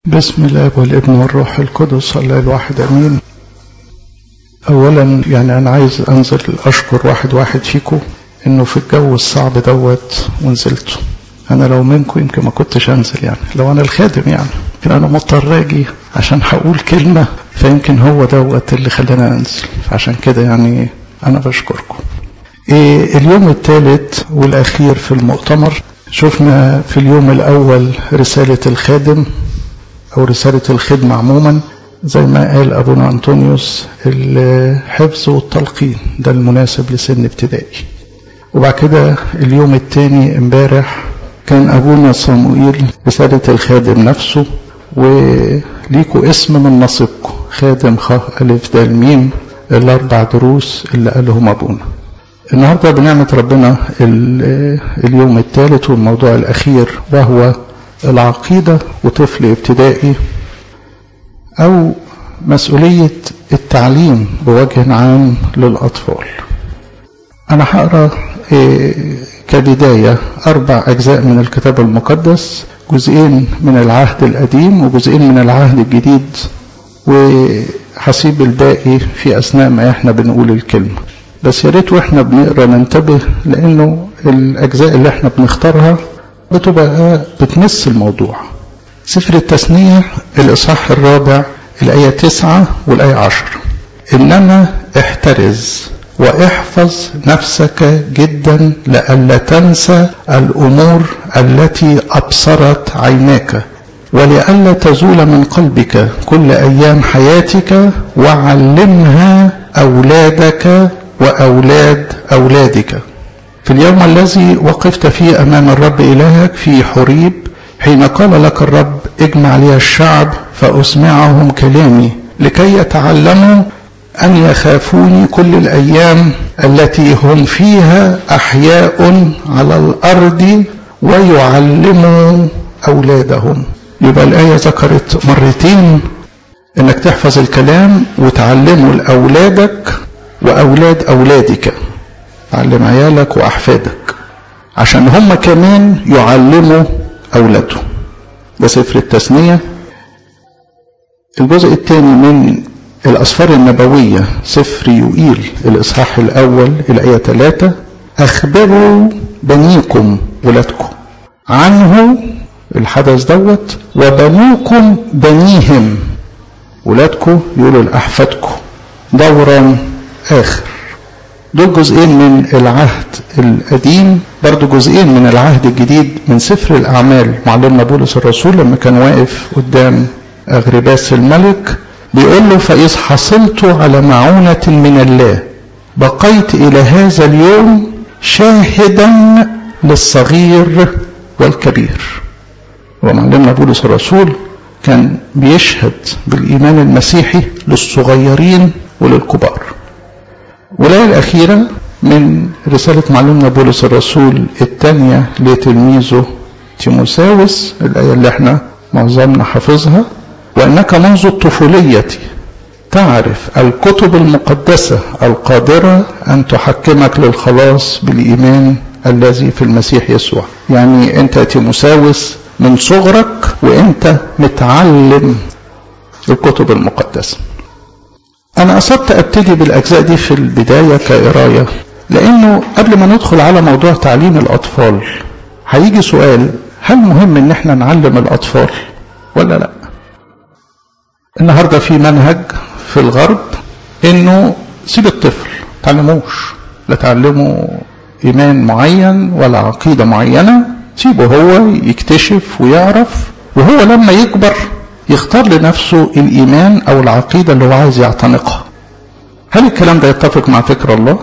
بسم الله والابن والروح القدس الله الواحد امين. اولا أنا عايز انزل اشكر واحد فيكم انه في الجو الصعب دوت ونزلته. انا لو منكم يمكن ما كنتش انزل، لو انا الخادم لكن انا مضطر اجي عشان هقول كلمه، فيمكن هو دوت اللي خلاني انزل، فعشان كده انا بشكركم. اليوم الثالث والاخير في المؤتمر، شفنا في اليوم الاول رساله الخادم أو رسالة الخدمة عموما، زي ما قال أبونا أنطونيوس الحفظ والتلقين ده المناسب لسن ابتدائي. وبعد كده اليوم الثاني امبارح كان أبونا صموئيل رسالة الخادم نفسه، وليكوا اسم من نصيبكم خادم خ ألف د م الأربع دروس اللي قالهم أبونا. النهاردة بنعمة ربنا اليوم الثالث والموضوع الأخير، وهو العقيدة وطفل ابتدائي، أو مسؤولية التعليم بوجه عام للأطفال. أنا هقرأ كبداية 4 أجزاء من الكتاب المقدس، جزئين من العهد القديم وجزئين من العهد الجديد، وهسيب الباقي في أثناء ما احنا بنقول الكلمة. بس يا ريت واحنا بنقرأ ننتبه، لأنه الأجزاء اللي احنا بنختارها بتبقى بتمس الموضوع. سفر التثنية الإصحاح 4 الآية 9 والآية 10: إنما احترز واحفظ نفسك جدا لئلا تنسى الأمور التي أبصرت عيناك، ولئلا تزول من قلبك كل أيام حياتك، وعلمها أولادك وأولاد أولادك. في اليوم الذي وقفت فيه أمام الرب إلهك في حريب، حين قال لك الرب: اجمع لي الشعب فأسمعهم كلامي، لكي يتعلموا أن يخافوني كل الأيام التي هم فيها أحياء على الأرض، ويعلموا أولادهم. يبقى الآية ذكرت مرتين إنك تحفظ الكلام وتعلمه لأولادك وأولاد أولادك، علم عيالك وأحفادك عشان هم كمان يعلموا أولادهم. ده سفر التثنية. الجزء الثاني من الأسفار النبوية سفر يوئيل الإصحاح الأول الآية 3: أخبروا بنيكم ولادكم عنه الحدث دوت، وبنوكم بنيهم. ولادكم يقولوا لأحفادكم دورا آخر. دول جزئين من العهد القديم، برضو جزئين من العهد الجديد من سفر الأعمال. معلمنا بولس الرسول لما كان واقف قدام أغرباس الملك بيقول له: فإذ حصلت على معونة من الله بقيت إلى هذا اليوم شاهدا للصغير والكبير. ومعلمنا بولس الرسول كان بيشهد بالإيمان المسيحي للصغيرين وللكبار. والآية الأخيرة من رسالة معلمنا بولس الرسول الثانية لتلميذه تيموثاوس، الآية اللي احنا معظمنا حافظها: وأنك منذ الطفولية تعرف الكتب المقدسة القادرة أن تحكمك للخلاص بالإيمان الذي في المسيح يسوع. يعني أنت تيموثاوس من صغرك وأنت متعلم الكتب المقدسة. أنا قصدت أبتدي بالأجزاء دي في البداية كقراية، لأنه قبل ما ندخل على موضوع تعليم الأطفال هيجي سؤال: هل مهم إن احنا نعلم الأطفال ولا لا؟ النهاردة في منهج في الغرب إنه سيب الطفل تعلموش، لا تعلمه إيمان معين ولا عقيدة معينة، سيبه هو يكتشف ويعرف، وهو لما يكبر يختار لنفسه الإيمان أو العقيدة اللي هو عايز يعتنقها. هل الكلام ده يتفق مع فكر الله؟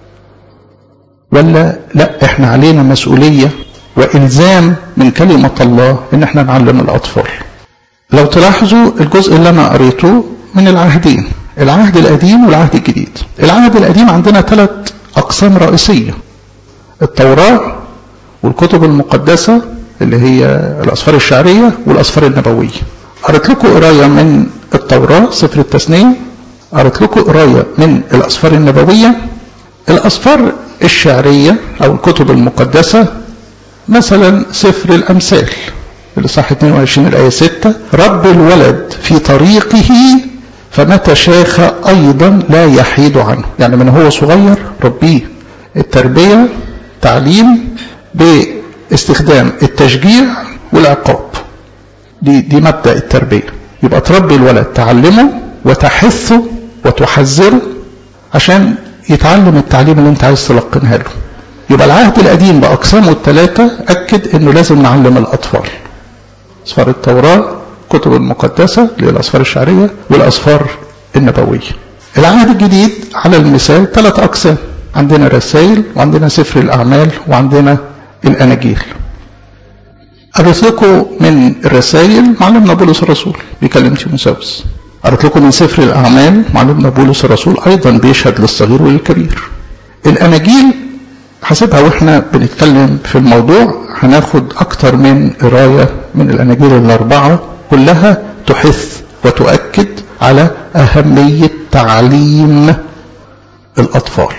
ولا لا، احنا علينا مسؤولية وإلزام من كلمة الله إن احنا نعلم الأطفال. لو تلاحظوا الجزء اللي أنا قريته من العهدين، العهد القديم والعهد الجديد. العهد القديم عندنا 3 أقسام رئيسية: التوراة والكتب المقدسة اللي هي الأسفار الشعرية والأسفار النبوية. قرأت لكم قراية من التوراة سفر التثنية، قرأت لكم قراية من الأسفار النبوية. الأسفار الشعرية أو الكتب المقدسة مثلا سفر الأمثال الإصحاح 22 الآية 6 رب الولد في طريقه فمتى شاخ أيضا لا يحيد عنه. يعني من هو صغير ربيه. التربية تعليم باستخدام التشجيع والعقاب، دي مبدأ التربية. يبقى تربي الولد، تعلمه وتحثه وتحذره عشان يتعلم التعليم اللي انت عايز تلقنها له. يبقى العهد القديم بأقسامه الثلاثة أكد انه لازم نعلم الأطفال. أسفار التوراة، كتب المقدسة اللي هي الأسفار الشعرية، والأسفار النبوية. العهد الجديد على المثال 3 أقسام، عندنا رسائل وعندنا سفر الأعمال وعندنا الأناجيل. قرأت لكم من الرسائل معلمنا بولس الرسول بيكلم تيموثاوس. قرأت لكم من سفر الأعمال معلمنا بولس الرسول أيضا بيشهد للصغير وللكبير. الأناجيل حسبها واحنا بنتكلم في الموضوع هناخد أكتر من قراية من الأناجيل ال4 كلها تحث وتؤكد على أهمية تعليم الأطفال.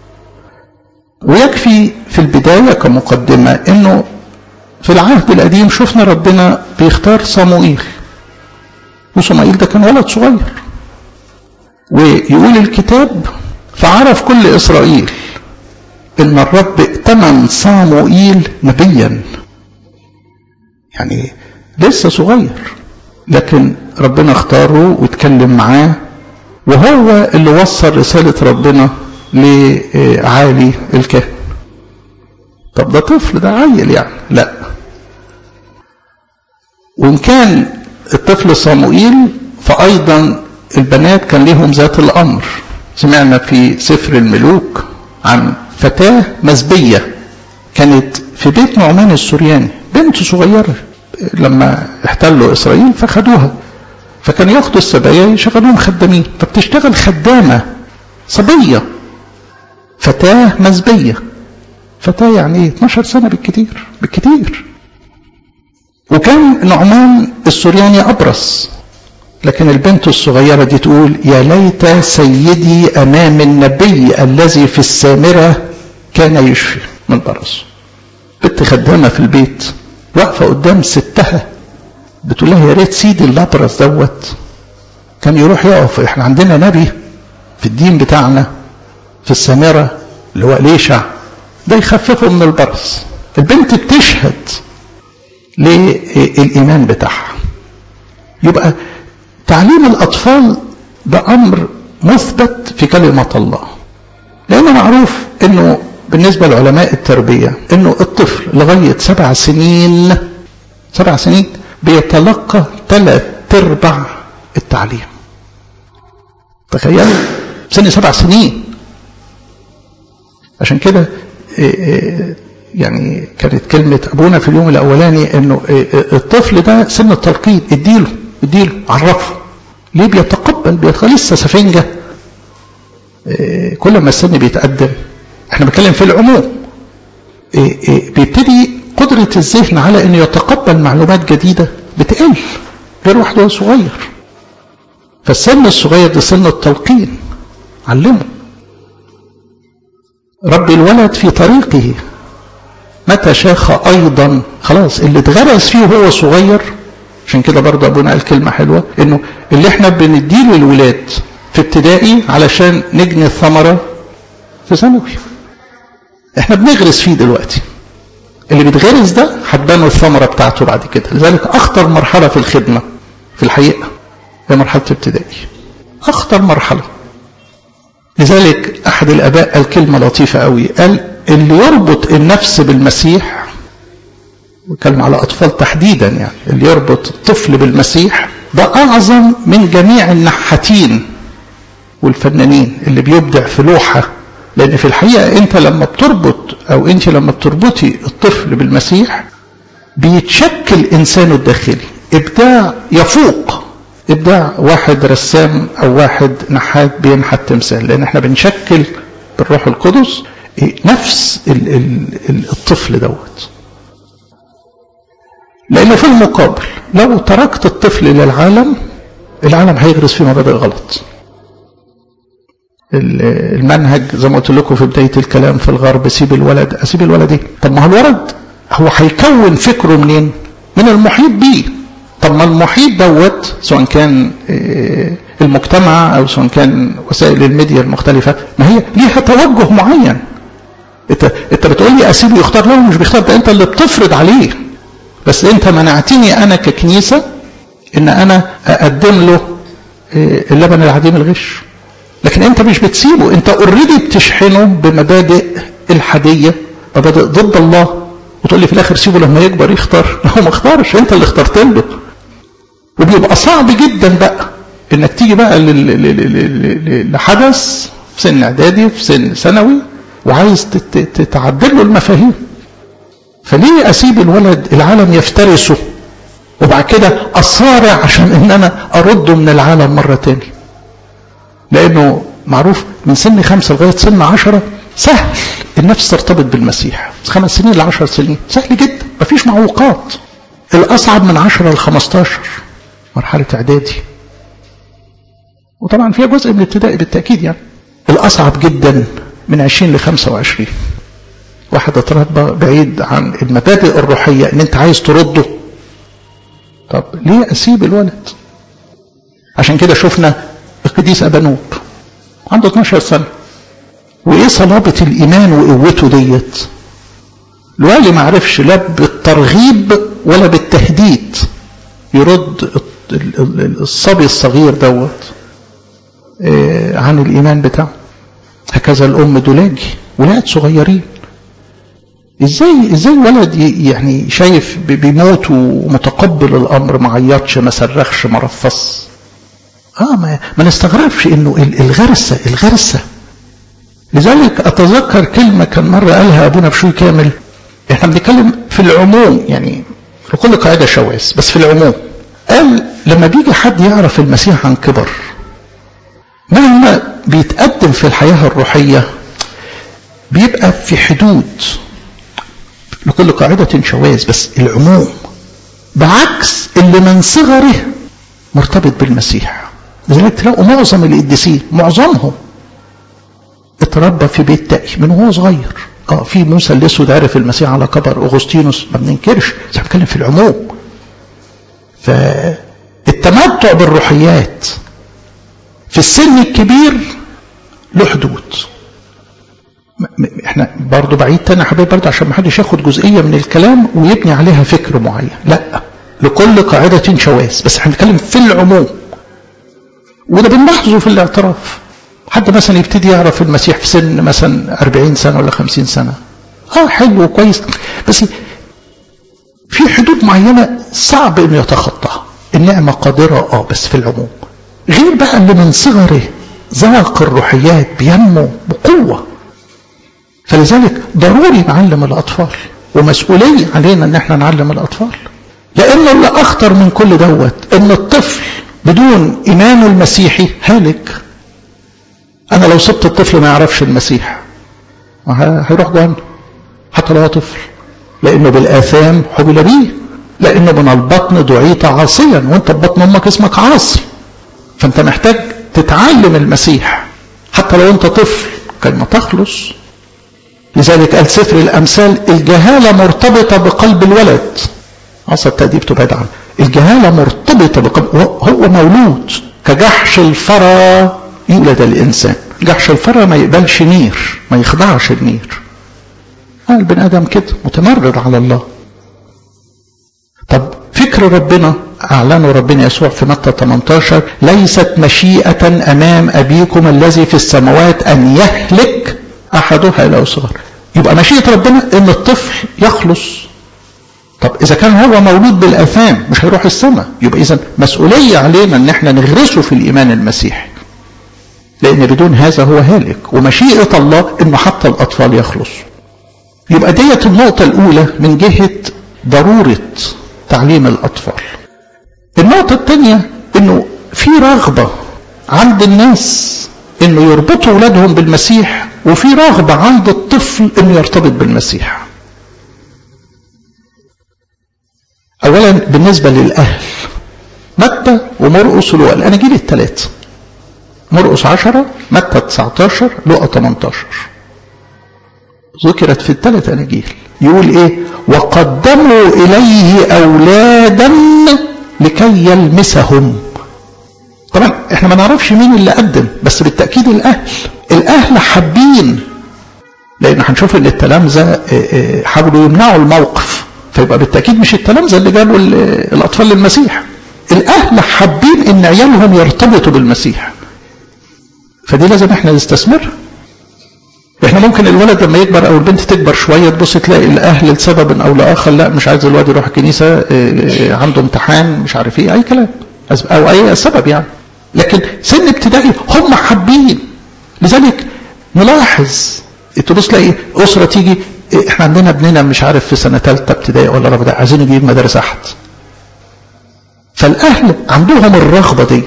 ويكفي في البداية كمقدمة انه في العهد القديم شفنا ربنا بيختار صموئيل، وصموئيل ده كان ولد صغير، ويقول الكتاب فعرف كل إسرائيل ان الرب ائتمن صموئيل نبيا. يعني لسه صغير لكن ربنا اختاره واتكلم معاه، وهو اللي وصل رسالة ربنا لعالي الكهن. طب ده طفل، ده عيل يعني؟ لا. وإن كان الطفل صموئيل فأيضا البنات كان لهم ذات الأمر. سمعنا في سفر الملوك عن فتاة مزبية كانت في بيت نعمان السورياني، بنت صغيرة، لما احتلوا إسرائيل فخدوها، فكان ياخدوا السبايا يشغلوهم خدامين، فبتشتغل خدامة صبية، فتاة مزبية. فتاة يعني 12 سنة بالكتير. وكان نعمان السورياني أبرص، لكن البنت الصغيرة دي تقول يا ليت سيدي أمام النبي الذي في السامرة كان يشفي من برص. بنت خدامة في البيت واقفة قدام ستها بتقول لها يا ريت سيدي الأبرص دوت كان يروح يقف، احنا عندنا نبي في الدين بتاعنا في السامرة اللي هو إليشع ده يخففه من البرص. البنت بتشهد للإيمان بتاعها. يبقى تعليم الأطفال ده أمر مثبت في كلمة الله، لأنه معروف أنه بالنسبة لعلماء التربية أنه الطفل لغاية 7 سنين بيتلقى 3/4 التعليم. تخيل سن 7 سنين. عشان كده يعني كانت كلمة أبونا في اليوم الأولاني أنه الطفل ده سن التلقين، اديله عرفه. ليه؟ بيتقبل لسه سفنجة. كل ما السن بيتقدم، احنا بنتكلم في العموم، بيبتدي قدرة الذهن على أنه يتقبل معلومات جديدة بتقل غير واحد وهو صغير. فالسن الصغير ده سن التلقين، علمه. رب الولد في طريقه متى شاخ أيضا، خلاص اللي اتغرس فيه وهو صغير. عشان كده برضه أبونا قال كلمة حلوة إنه اللي احنا بنديله الولاد في ابتدائي علشان نجني الثمرة في ثانوي، احنا بنغرس فيه دلوقتي. اللي بيتغرس ده هتبان الثمرة بتاعته بعد كده. لذلك أخطر مرحلة في الخدمة في الحقيقة هي مرحلة الابتدائي، أخطر مرحلة. لذلك أحد الآباء قال كلمة لطيفة قوي، قال اللي يربط النفس بالمسيح، وكلم على أطفال تحديدا، يعني اللي يربط الطفل بالمسيح ده أعظم من جميع النحاتين والفنانين اللي بيبدع في لوحة. لأن في الحقيقة أنت لما بتربط أو أنت لما بتربطي الطفل بالمسيح بيتشكل إنسانه الداخلي إبداع يفوق إبداع واحد رسام أو واحد نحات بينحت تمثال. لأن احنا بنشكل بالروح القدس نفس الطفل دوت. لأنه في المقابل لو تركت الطفل للعالم، العالم هيغرس فيه مبادئ غلط. المنهج زي ما قلت لكم في بداية الكلام في الغرب، سيب الولد. أسيب الولد ايه؟ طب ما هو الولد هو هيكون فكره منين؟ من المحيط بيه. طب ما المحيط دوت سواء كان المجتمع او سواء كان وسائل الميديا المختلفة، ما هي ليها توجه معين. انت بتقول لي اسيبه يختار، لا مش بيختار، ده انت اللي بتفرض عليه. بس انت منعتني انا ككنيسة ان انا اقدم له اللبن العديم الغش. لكن انت مش بتسيبه، انت اوريدي بتشحنه بمبادئ الحادية، مبادئ ضد الله، وتقول لي في الاخر سيبه لما يكبر يختار. هو ما اختارش، انت اللي اخترت له. وبيبقى صعب جدا بقى انك تيجي بقى لحدث في سن اعدادي في سن ثانوي وعايز تتعدل له المفاهيم. فليه اسيب الولد العالم يفترسه وبعد كده اصارع عشان ان انا ارده من العالم مرة تاني؟ لانه معروف من سن 5 لغاية سن 10 سهل النفس ترتبط بالمسيح. 5 سنين ل 10 سنين سهل جدا، مفيش معوقات. الاصعب من 10 ل 15 مرحلة اعدادي، وطبعا فيها جزء من الابتدائي بالتأكيد يعني. الاصعب جدا من 20 ل 25. واحد اتربى بعيد عن المبادئ الروحية ان انت عايز ترده. طب ليه اسيب الولد؟ عشان كده شفنا القديس ابانوب عنده 12 سنة، وايه صلابة الايمان وقوته ديت. الوالي ما عرفش لا بالترغيب ولا بالتهديد يرد الصبي الصغير دوت عن الايمان بتاعه. هكذا الام دولاجي، ولاد صغيرين. ازاي ولد يعني شايف بيموت ومتقبل الامر، ما عيطش ما صرخش ما رفص. ما نستغربش انه الغرسه. لذلك اتذكر كلمه كان مره قالها ابونا بشوي كامل. احنا بنتكلم في العموم يعني لكل قاعده شواذ، بس في العموم قال لما بيجي حد يعرف المسيح عن كبر مهما بيتقدم في الحياه الروحيه بيبقى في حدود لكل قاعده شواذ، بس العموم بعكس اللي من صغره مرتبط بالمسيح. لذلك تلاقوا معظم القديسين معظمهم اتربى في بيت تقي من وهو صغير. في موسى الاسود عرف المسيح على كبر، اغسطينوس ما بننكرش، بس بنتكلم في العموم. فالتمتع بالروحيات في السن الكبير له حدود. احنا برضو بعيد تاني حبايب برضو عشان ما حدش ياخد جزئيه من الكلام ويبني عليها فكر معين، لا، لكل قاعده شواذ، بس احنا بنتكلم في العموم. وده بنلاحظه في الاعتراف. حد مثلا يبتدي يعرف المسيح في سن مثلا 40 سنة ولا 50 سنة، حلو وكويس، بس في حدود معينة صعب انه يتخطاها. النعمة قادرة بس في العموم. غير بقى اللي من صغره ذاق الروحيات بينمو بقوة. فلذلك ضروري نعلم الأطفال، ومسؤولية علينا ان احنا نعلم الأطفال. لأن اللي أخطر من كل دوت ان الطفل بدون إيمانه المسيحي هالك. أنا لو سبت الطفل ما يعرفش المسيح هيروح جهنم حتى لو هو طفل، لأنه بالآثام حبل بيه، لأنه من البطن دعيت عاصيا، وانت ببطن أمك اسمك عاصي. فانت محتاج تتعلم المسيح حتى لو انت طفل كي ما تخلص. لذلك قال سفر الأمثال الجهالة مرتبطة بقلب الولد. عصا التأديب تبعد عنه. الجهالة مرتبطة بقلب، هو مولود كجحش الفرا يولد الإنسان. جحش الفرا ما يقبلش نير، ما يخضعش النير. البني آدم كده متمرد على الله. طب فكر ربنا أعلنه ربنا يسوع في متى 18 ليست مشيئة أمام أبيكم الذي في السماوات أن يهلك أحدها إلى صغر. يبقى مشيئة ربنا إن الطفل يخلص. طب إذا كان هو مولود بالآثام مش هيروح السماء، يبقى إذن مسؤولية علينا إن احنا نغرسه في الإيمان المسيحي، لأن بدون هذا هو هالك. ومشيئة الله إنه حتى الأطفال يخلصوا. يبقى ديت النقطة الأولى من جهة ضرورة تعليم الأطفال. النقطة الثانية إنه في رغبة عند الناس إنه يربطوا أولادهم بالمسيح، وفي رغبة عند الطفل إنه يرتبط بالمسيح. أولا بالنسبة للأهل متى ومرقس ولوقا، الأناجيل الثلاثة، مرقس 10 متى 19 لوقا 18. ذكرت في الثلاث أناجيل. يقول إيه؟ وقدموا إليه أولادا لكي يلمسهم. طبعا احنا ما نعرفش مين اللي قدم، بس بالتأكيد الأهل حابين، لأن هنشوف ان التلامذة حاولوا يمنعوا الموقف، فيبقى بالتأكيد مش التلامذة اللي جابوا الأطفال للمسيح. الأهل حابين ان عيالهم يرتبطوا بالمسيح، فدي لازم احنا نستثمرها. احنا ممكن الولد لما يكبر او البنت تكبر شوية تبص تلاقي الاهل لسبب او لاخر لا مش عايز الولد يروح الكنيسة، عنده امتحان مش عارف ايه، اي كلام او اي سبب يعني. لكن سن ابتدائي هم حابين. لذلك نلاحظ تبص تلاقي اسرة تيجي احنا عندنا ابننا مش عارف في سنة 3 ابتدائي ولا رابعة عايزين نجيب مدارس احد. فالاهل عندهم الرغبة ديت.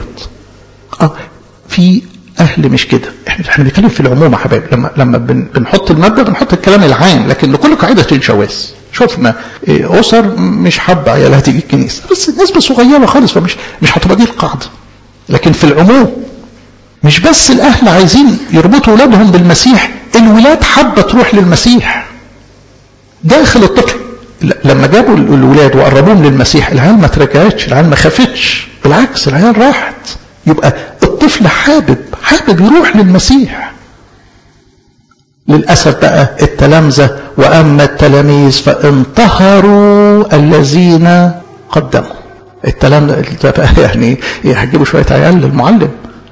في اهل مش كده. احنا بنتكلم في العموم يا حبايبي. لما بنحط المادة بنحط الكلام العام، لكن لكل قاعدة الجواز. شوفنا اسر مش حابه عيالها تيجي الكنيسه، بس نسبه صغيره خالص، فمش هتبقى دي القاعده. لكن في العموم مش بس الاهل عايزين يربطوا اولادهم بالمسيح، الولاد حابه تروح للمسيح. داخل الطفل لما جابوا الولاد وقربوهم للمسيح، العيال ما ترجعتش، العيال ما خافتش، بالعكس العيال راحت. يبقى الطفل حابب يروح للمسيح. للأسف بقى التلامذة وأما التلاميذ فانتهروا الذين قدموا. التلامذة بقى يعني هتجيبوا شوية عيال للمعلم.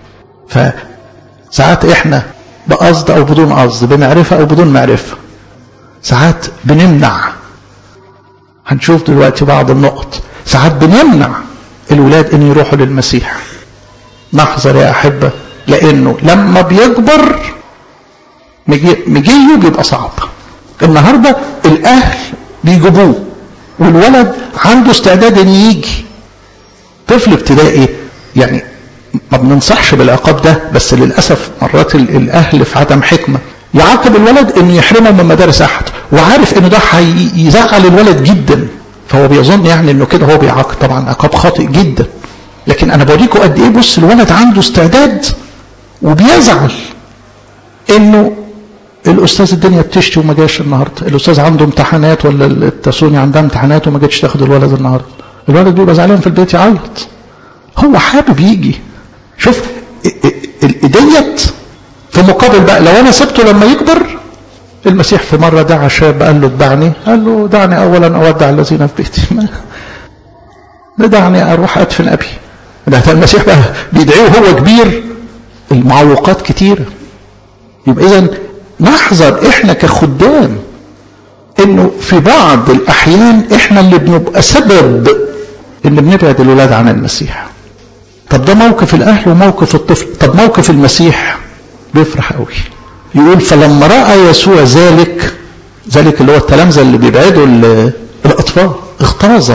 فساعات احنا بقصد أو بدون قصد، بمعرفة أو بدون معرفة، ساعات بنمنع. هنشوف دلوقتي بعض النقط. ساعات بنمنع الولاد ان يروحوا للمسيح. نحذر يا أحبة، لأنه لما بيكبر مجيه بيبقى صعب. النهاردة الأهل بيجيبوه والولد عنده استعداد ان يجي. طفل ابتدائي يعني ما بننصحش بالعقاب ده، بس للأسف مرات الأهل في عدم حكمة يعاقب الولد انه يحرمه من مدارس احد، وعارف انه ده هيزعل الولد جدا، فهو بيظن يعني انه كده هو بيعاقب. طبعا عقاب خاطئ جدا. لكن انا بوريكم قد ايه. بص الولد عنده استعداد وبيزعل انه الاستاذ الدنيا بتشتي وما جاش النهارده، الاستاذ عنده امتحانات ولا التسوني عندها امتحانات وما جاتش تاخد الولد النهارده. الولد بيبقى زعلان في البيت يعيط، هو حابب يجي. شوف ديت في مقابل بقى لو انا سبته لما يكبر. المسيح في مره دعا شاب قال له اتبعني، قال له دعني اولا اودع الذين في بيتي، دعني اروح ادفن ابي. ده المسيح بقى بيدعيه وهو كبير، المعوقات كتيره. يبقى اذا نحذر احنا كخدام انه في بعض الاحيان احنا اللي بنبقى سبب ان بنبعد الولاد عن المسيح. طب ده موقف الاهل وموقف الطفل. طب موقف المسيح بيفرح قوي. يقول فلما راى يسوع ذلك اللي هو التلامذه اللي بيبعدوا الاطفال، اغتاظ.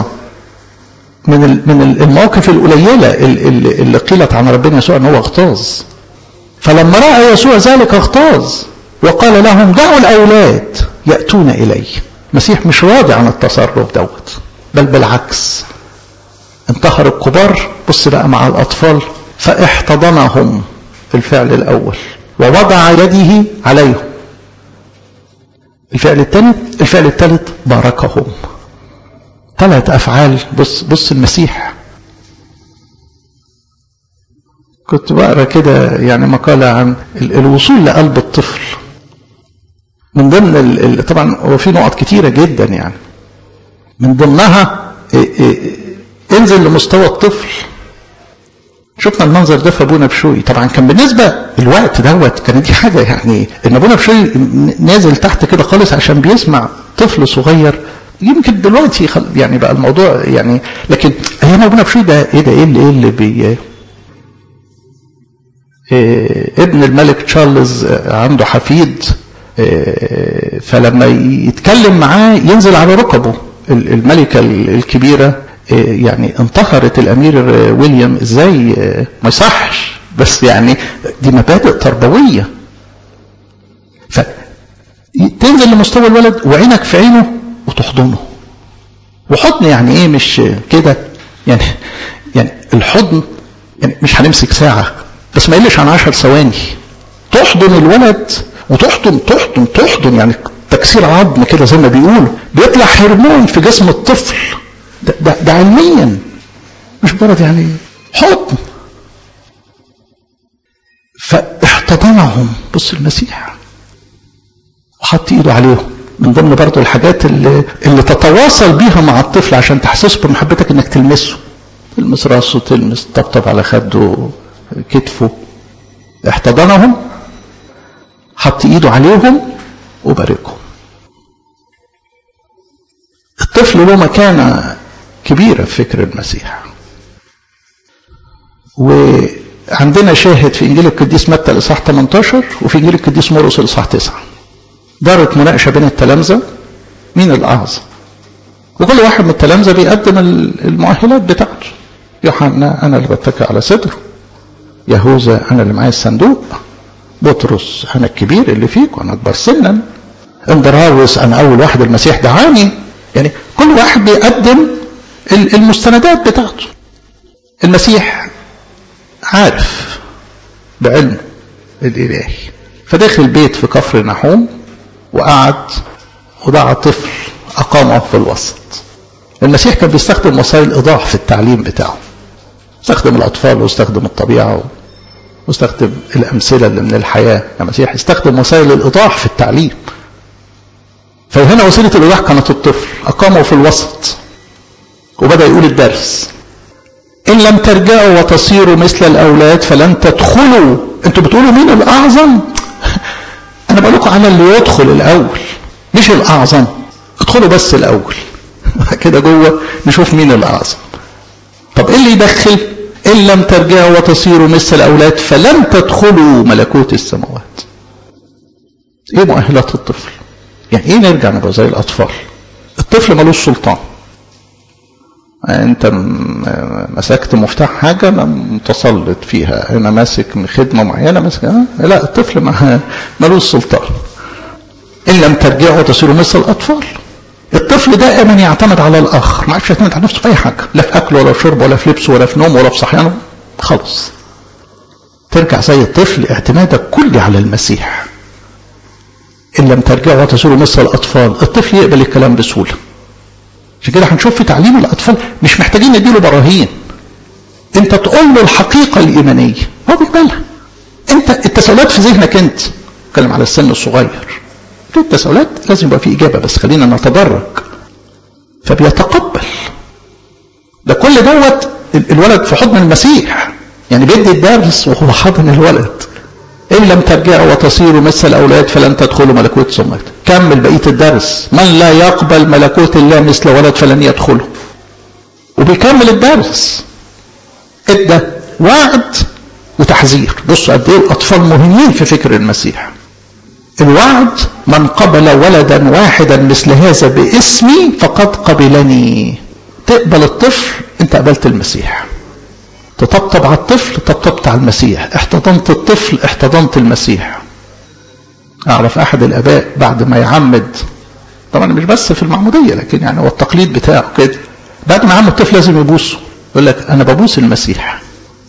من المواقف القليله اللي قيلت عن ربنا يسوع ان هو اغتاظ. فلما راى يسوع ذلك اغتاظ وقال لهم دعوا الاولاد ياتون الي. المسيح مش راضي عن التصرف دوت، بل بالعكس انتهر الكبار. بص بقى مع الاطفال، فاحتضنهم في الفعل الاول ووضع يده عليهم. الفعل الثالث باركهم. 3 افعال. بص المسيح. كنت بقرا كده يعني مقالة عن الوصول لقلب الطفل. من ضمن طبعا هو في نقط كتيرة جدا يعني، من ضمنها انزل لمستوى الطفل. شفنا المنظر ده في ابونا بشوي. طبعا كان بالنسبة الوقت دوت كانت دي حاجة يعني ان ابونا بشوي نازل تحت كده خالص عشان بيسمع طفل صغير. يمكن دلوقتي يعني بقى الموضوع يعني، لكن ايام ابونا بشوي ده ايه اللي ابن الملك تشارلز عنده حفيد، فلما يتكلم معاه ينزل على ركبه. الملكة الكبيرة يعني انتهرت الامير ويليام ازاي، ما يصحش، بس يعني دي مبادئ تربوية. فتنزل لمستوى الولد وعينك في عينه وتحضنه. وحضن يعني ايه؟ مش كده يعني الحضن يعني مش هنمسك ساعة، بس ما يقلش عن 10 ثواني. تحضن الولد وتحضن يعني تكسير عظم كده زي ما بيقولوا، بيطلع هرمون في جسم الطفل. ده علميا، مش مجرد يعني حضن. فاحتضنهم، بص المسيح وحط ايده عليهم. من ضمن برضه الحاجات اللي تتواصل بيها مع الطفل عشان تحسسه بمحبتك انك تلمسه، تلمس راسه، تلمس، طبطب على خده، كتفه. احتضنهم، حط ايده عليهم وباركهم. الطفل له مكانة كبيرة في فكر المسيح. وعندنا شاهد في انجيل القديس متى الاصحاح 18 وفي انجيل القديس مرقس الاصحاح 9. دارت مناقشه بين التلامذه مين الاعظم، وكل واحد من التلامذه بيقدم المؤهلات بتاعته. يوحنا انا اللي بتكئ على صدره، يهوذا انا اللي معايا الصندوق، بطرس انا الكبير اللي فيك وانا اكبر سنا، اندراوس انا اول واحد المسيح دعاني. يعني كل واحد بيقدم المستندات بتاعته. المسيح عارف بعلمه الالهي، فدخل بيت في كفر نحوم وقعد ودعا طفل اقامه في الوسط. المسيح كان بيستخدم وسائل ايضاح في التعليم بتاعه، استخدم الاطفال واستخدم الطبيعه واستخدم الامثله اللي من الحياه. المسيح استخدم وسائل الايضاح في التعليم. فهنا وسيله الايضاح كانت الطفل، اقامه في الوسط وبدا يقول الدرس: ان لم ترجعوا وتصيروا مثل الاولاد فلن تدخلوا. انتوا بتقولوا مين الاعظم؟ انا بقول لكم على اللي يدخل الاول، مش الاعظم. ادخلوا بس الاول كده جوه نشوف مين الاعظم. طب ايه اللي يدخل؟ ان لم ترجعوا وتصيروا مثل الاولاد فلن تدخلوا ملكوت السماوات. ايه مؤهلات الطفل؟ يعني ايه نرجع نبقى زي الاطفال؟ الطفل ملوش سلطان. انت مسكت مفتاح حاجه انا متسلط فيها، انا ماسك خدمه معينه ماسك. لا، الطفل ملوش سلطان. ان لم ترجعوا وتصيروا مثل الاطفال. الطفل دائما يعتمد على الاخر، ما عادش يعتمد على نفسه في اي حاجه، لا في اكله ولا في شربه ولا في لبسه ولا في نومه ولا في صحيانه. خلاص ترجع زي الطفل، اعتمادك كلي على المسيح. ان لم ترجعوا وتصيروا مثل الاطفال. الطفل يقبل الكلام بسهوله. عشان كده هنشوف في تعليم الاطفال مش محتاجين نديله براهين، انت تقول له الحقيقه الايمانيه هو بيقبلها. انت التساؤلات في ذهنك، انت اتكلم على السن الصغير، في التساؤلات لازم يبقى في اجابه، بس خلينا نتدرج. فبيتقبل ده كل دوت. الولد في حضن المسيح، يعني بيدي الدرس وهو حاضن الولد. ان لم ترجعوا وتصيروا مثل الاولاد فلن تدخلوا ملكوت السماوات. كمل بقيه الدرس: من لا يقبل ملكوت الله مثل ولد فلن يدخله. وبيكمل الدرس، ادى وعد وتحذير. بصوا قد ايه الاطفال مهمين في فكر المسيح. الوعد: من قبل ولدا واحدا مثل هذا باسمي فقد قبلني. تقبل الطفل انت قبلت المسيح. تطبطب على الطفل طبطبت على المسيح. احتضنت الطفل احتضنت المسيح. اعرف احد الاباء بعد ما يعمد، طبعا مش بس في المعموديه لكن يعني هو التقليد بتاعه كده، بعد ما يعمد الطفل لازم يبوسه، يقول لك انا ببوس المسيح.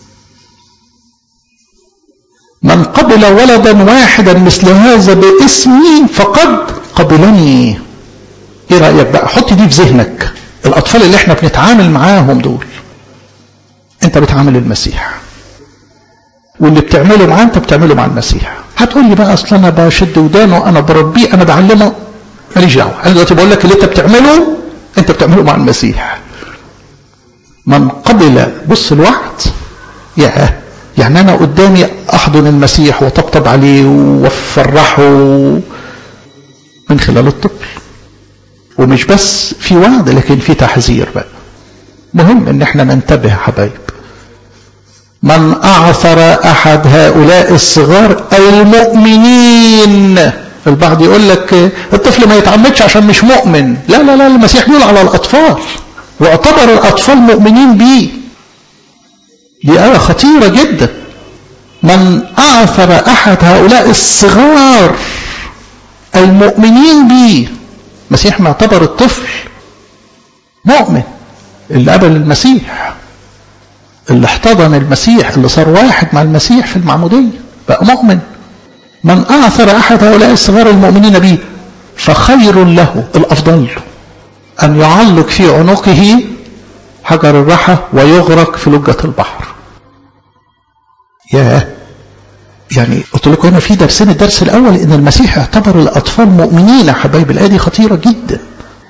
من قبل ولدا واحدا مثل هذا باسمي فقد قبلني. ايه رايك بقى؟ حط دي في ذهنك. الاطفال اللي احنا بنتعامل معاهم دول انت بتعامل المسيح، واللي بتعمله معاه انت بتعمله مع المسيح. هتقول لي بقى اصل انا بشد ودانه، انا بربيه، انا بعلمه. ماليش دعوه، انا دلوقتي بقول لك اللي انت بتعمله انت بتعمله مع المسيح. من قبل، بص الوعد، يعني انا قدامي احضن المسيح وطبطب عليه وافرحه من خلال الطفل. ومش بس في وعد لكن في تحذير بقى. مهم ان احنا ننتبه حبايب. من اعثر احد هؤلاء الصغار المؤمنين. البعض يقول لك الطفل ما يتعمدش عشان مش مؤمن. لا لا لا، المسيح بيقول على الاطفال واعتبر الاطفال مؤمنين بيه. دي آية خطيرة جدا. من اعثر احد هؤلاء الصغار المؤمنين بيه. المسيح معتبر الطفل مؤمن، اللي قبل المسيح، اللي احتضن المسيح، اللي صار واحد مع المسيح في المعمودية بقى مؤمن. من اعثر احد هؤلاء الصغار المؤمنين به فخير له، الأفضل له، أن يعلق في عنقه حجر الرحى ويغرق في لجة البحر. يعني قلت لكم هنا في درسين. الدرس الأول إن المسيح اعتبر الأطفال مؤمنين يا حبايب، الآية دي خطيرة جدا.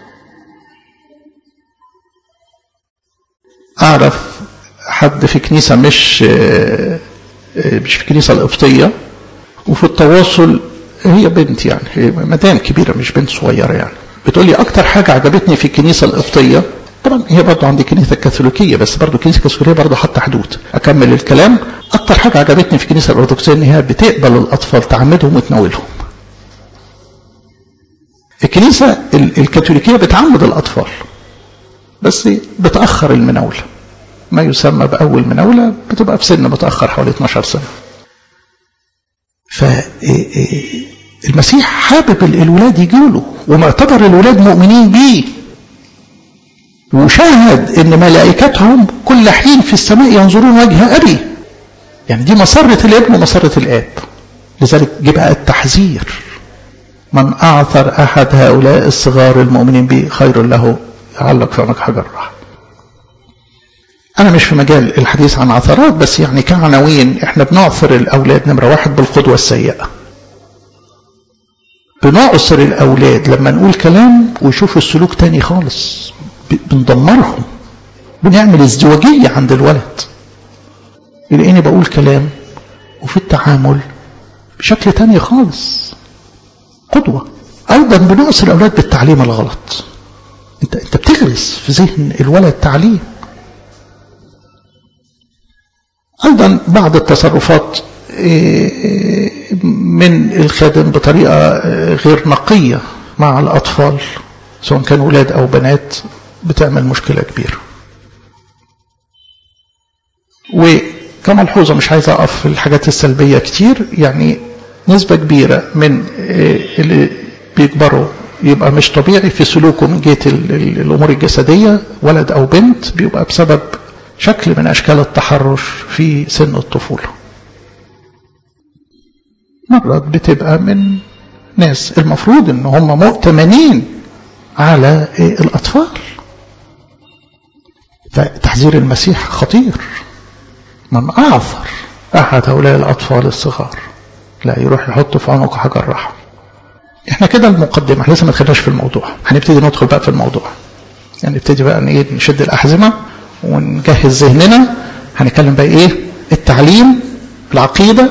أعرف حد في كنيسة مش في كنيسة القبطية، وفي التواصل هي بنت، يعني هي مدام كبيرة مش بنت صغيرة، يعني بتقول لي أكتر حاجة عجبتني في الكنيسة القبطية، طبعا هي برضه عندي كنيسة الكاثوليكية، بس برضه الكنيسة الكاثوليكية برضه حاطة حدود. أكمل الكلام. أكتر حاجة عجبتني في الكنيسة الأرثوذكسية إن هي بتقبل الأطفال، تعمدهم وتناولهم. الكنيسة الكاثوليكية بتعمد الأطفال بس بتأخر المناولة، ما يسمى بأول مناولة بتبقى في سن متأخر حوالي 12 سنة. فالمسيح حابب الولاد يجوله، ومعتبر الولاد مؤمنين بيه، وشاهد ان ملائكتهم كل حين في السماء ينظرون وجه ابي. يعني دي مسرة الابن ومسرة الاب. لذلك جاء التحذير: من اعثر احد هؤلاء الصغار المؤمنين بي خير له يعلق في عنق حجر الرحى. انا مش في مجال الحديث عن عثرات، بس يعني كعناوين احنا بنعثر الاولاد نمرة واحد بالقدوة السيئة. بنعصر الاولاد لما نقول كلام ويشوفوا السلوك تاني خالص، بندمرهم، بنعمل ازدواجية عند الولد، يلاقيني بقول كلام وفي التعامل بشكل تاني خالص. قدوة. ايضا بنعصر الاولاد بالتعليم الغلط. انت بتغرس في ذهن الولد تعليم. ايضا بعض التصرفات من الخادم بطريقة غير نقية مع الأطفال سواء كانوا ولاد أو بنات بتعمل مشكلة كبيرة. وكملحوظة مش عايز أقف في الحاجات السلبية كتير، يعني نسبة كبيرة من اللي بيكبروا يبقى مش طبيعي في سلوكه من جهة الأمور الجسدية، ولد أو بنت، بيبقى بسبب شكل من أشكال التحرش في سن الطفولة. مرات بتبقى من ناس المفروض ان هم مؤتمنين على الأطفال. فتحذير المسيح خطير: من أعثر أحد هؤلاء الأطفال الصغار لا يروح يحط في عنقه حجر رحى. احنا كده المقدمة، لسه ما دخلناش في الموضوع، هنبتدي ندخل بقى في الموضوع. يعني نبتدي بقى نشد الأحزمة ونجهز ذهننا. هنتكلم بقى ايه؟ التعليم، العقيدة.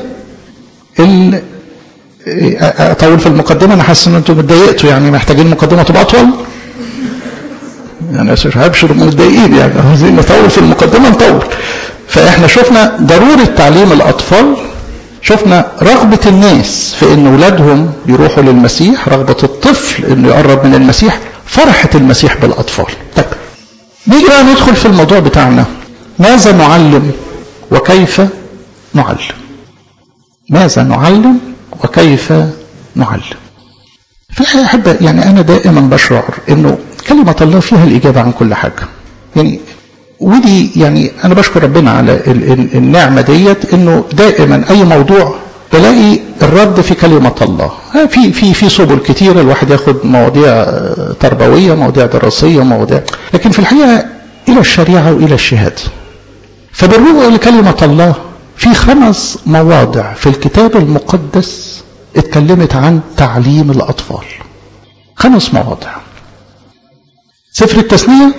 اطول في المقدمة، انا حاسس ان انتم اتضايقتوا، يعني محتاجين مقدمة تبقى اطول. يعني هبشر متضايقين، يعني عايزين نطول في المقدمة نطول. فاحنا شفنا ضرورة تعليم الاطفال، شفنا رغبة الناس في ان اولادهم يروحوا للمسيح، رغبة الطفل انه يقرب من المسيح، فرحة المسيح بالاطفال. طيب نيجي بقى ندخل في الموضوع بتاعنا: ماذا نعلم وكيف نعلم؟ ماذا نعلم وكيف نعلم؟ فأحب يعني أنا دائما بشعر إنه كلمة الله فيها الإجابة عن كل حاجة. يعني ودي يعني أنا بشكر ربنا على النعمة ديت، إنه دائما أي موضوع بلاقي الرد في كلمة الله. في سبل كتيرة، الواحد ياخد مواضيع تربوية، مواضيع دراسية، مواضيع، لكن في الحقيقة إلى الشريعة وإلى الشهادة. فبالرجوع لكلمة الله في 5 مواضع في الكتاب المقدس اتكلمت عن تعليم الأطفال. 5 مواضع: سفر التثنية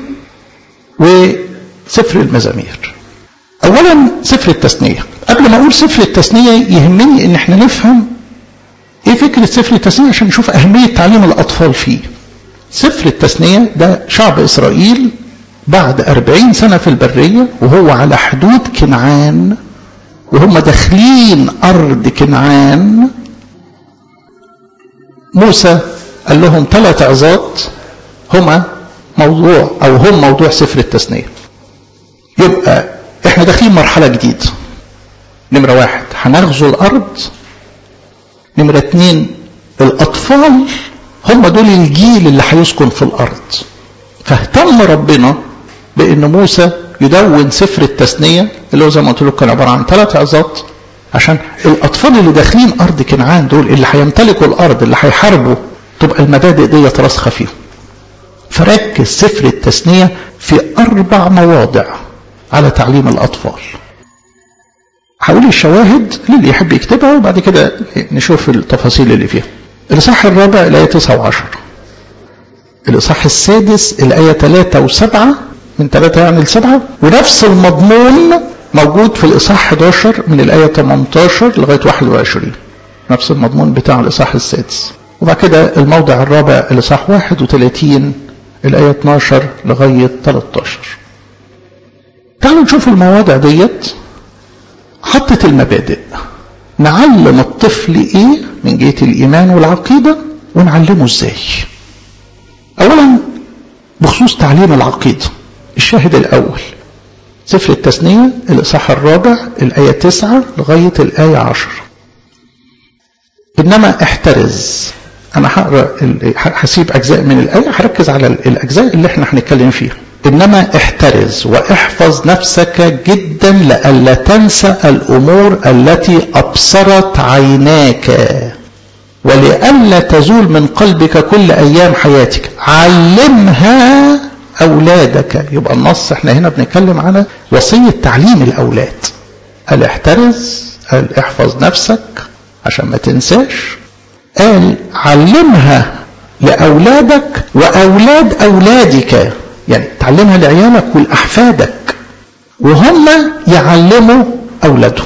وسفر المزامير. أولا سفر التثنية. قبل ما أقول سفر التثنية يهمني إن احنا نفهم إيه فكرة سفر التثنية عشان نشوف أهمية تعليم الأطفال فيه. سفر التثنية ده شعب إسرائيل بعد 40 سنة في البرية، وهو على حدود كنعان، وهم داخلين أرض كنعان. موسى قال لهم 3 عظات هم موضوع سفر التثنية. يبقى احنا داخلين مرحلة جديدة. نمرة 1 هنغزو الأرض. نمرة 2 الأطفال هم دول الجيل اللي هيسكن في الأرض. فاهتم ربنا بأن موسى يدون سفر التثنية اللي هو زي ما قلت لكم كان عبارة عن 3 عظات، عشان الأطفال اللي داخلين أرض كنعان دول اللي هيمتلكوا الأرض، اللي هيحاربوا تبقى المبادئ دي راسخة فيهم. فركز سفر التثنية في 4 مواضع على تعليم الأطفال. هقول الشواهد للي يحب يكتبها وبعد كده نشوف التفاصيل اللي فيها. الإصحاح الرابع الآية 9 و10. الإصحاح السادس الآية 3 و7، من 3 يعني ل7. ونفس المضمون موجود في الإصحاح 11 من الآية 18 لغاية 21. نفس المضمون بتاع الإصحاح السادس. وبعد كده الموضع الرابع الإصحاح 31 الآية 12 لغاية 13. تعالوا نشوف المواضع ديت. حطت المبادئ، نعلم الطفل ايه من جهة الإيمان والعقيدة ونعلمه ازاي. اولا بخصوص تعليم العقيدة، الشاهد الاول سفر التثنية الإصحاح الرابع الآية 9 لغاية الآية 10. إنما احترز. أنا هسيب أجزاء من الآية، هركز على الأجزاء اللي احنا هنتكلم فيها. إنما احترز واحفظ نفسك جدا لئلا تنسى الأمور التي أبصرت عيناك ولئلا تزول من قلبك كل أيام حياتك، علمها أولادك. يبقى النص احنا هنا بنتكلم على وصية تعليم الأولاد. قال احترز، قال احفظ نفسك عشان ما تنساش، قال علمها لأولادك وأولاد أولادك، يعني تعلمها لعيالك والأحفادك وهم يعلموا أولادهم.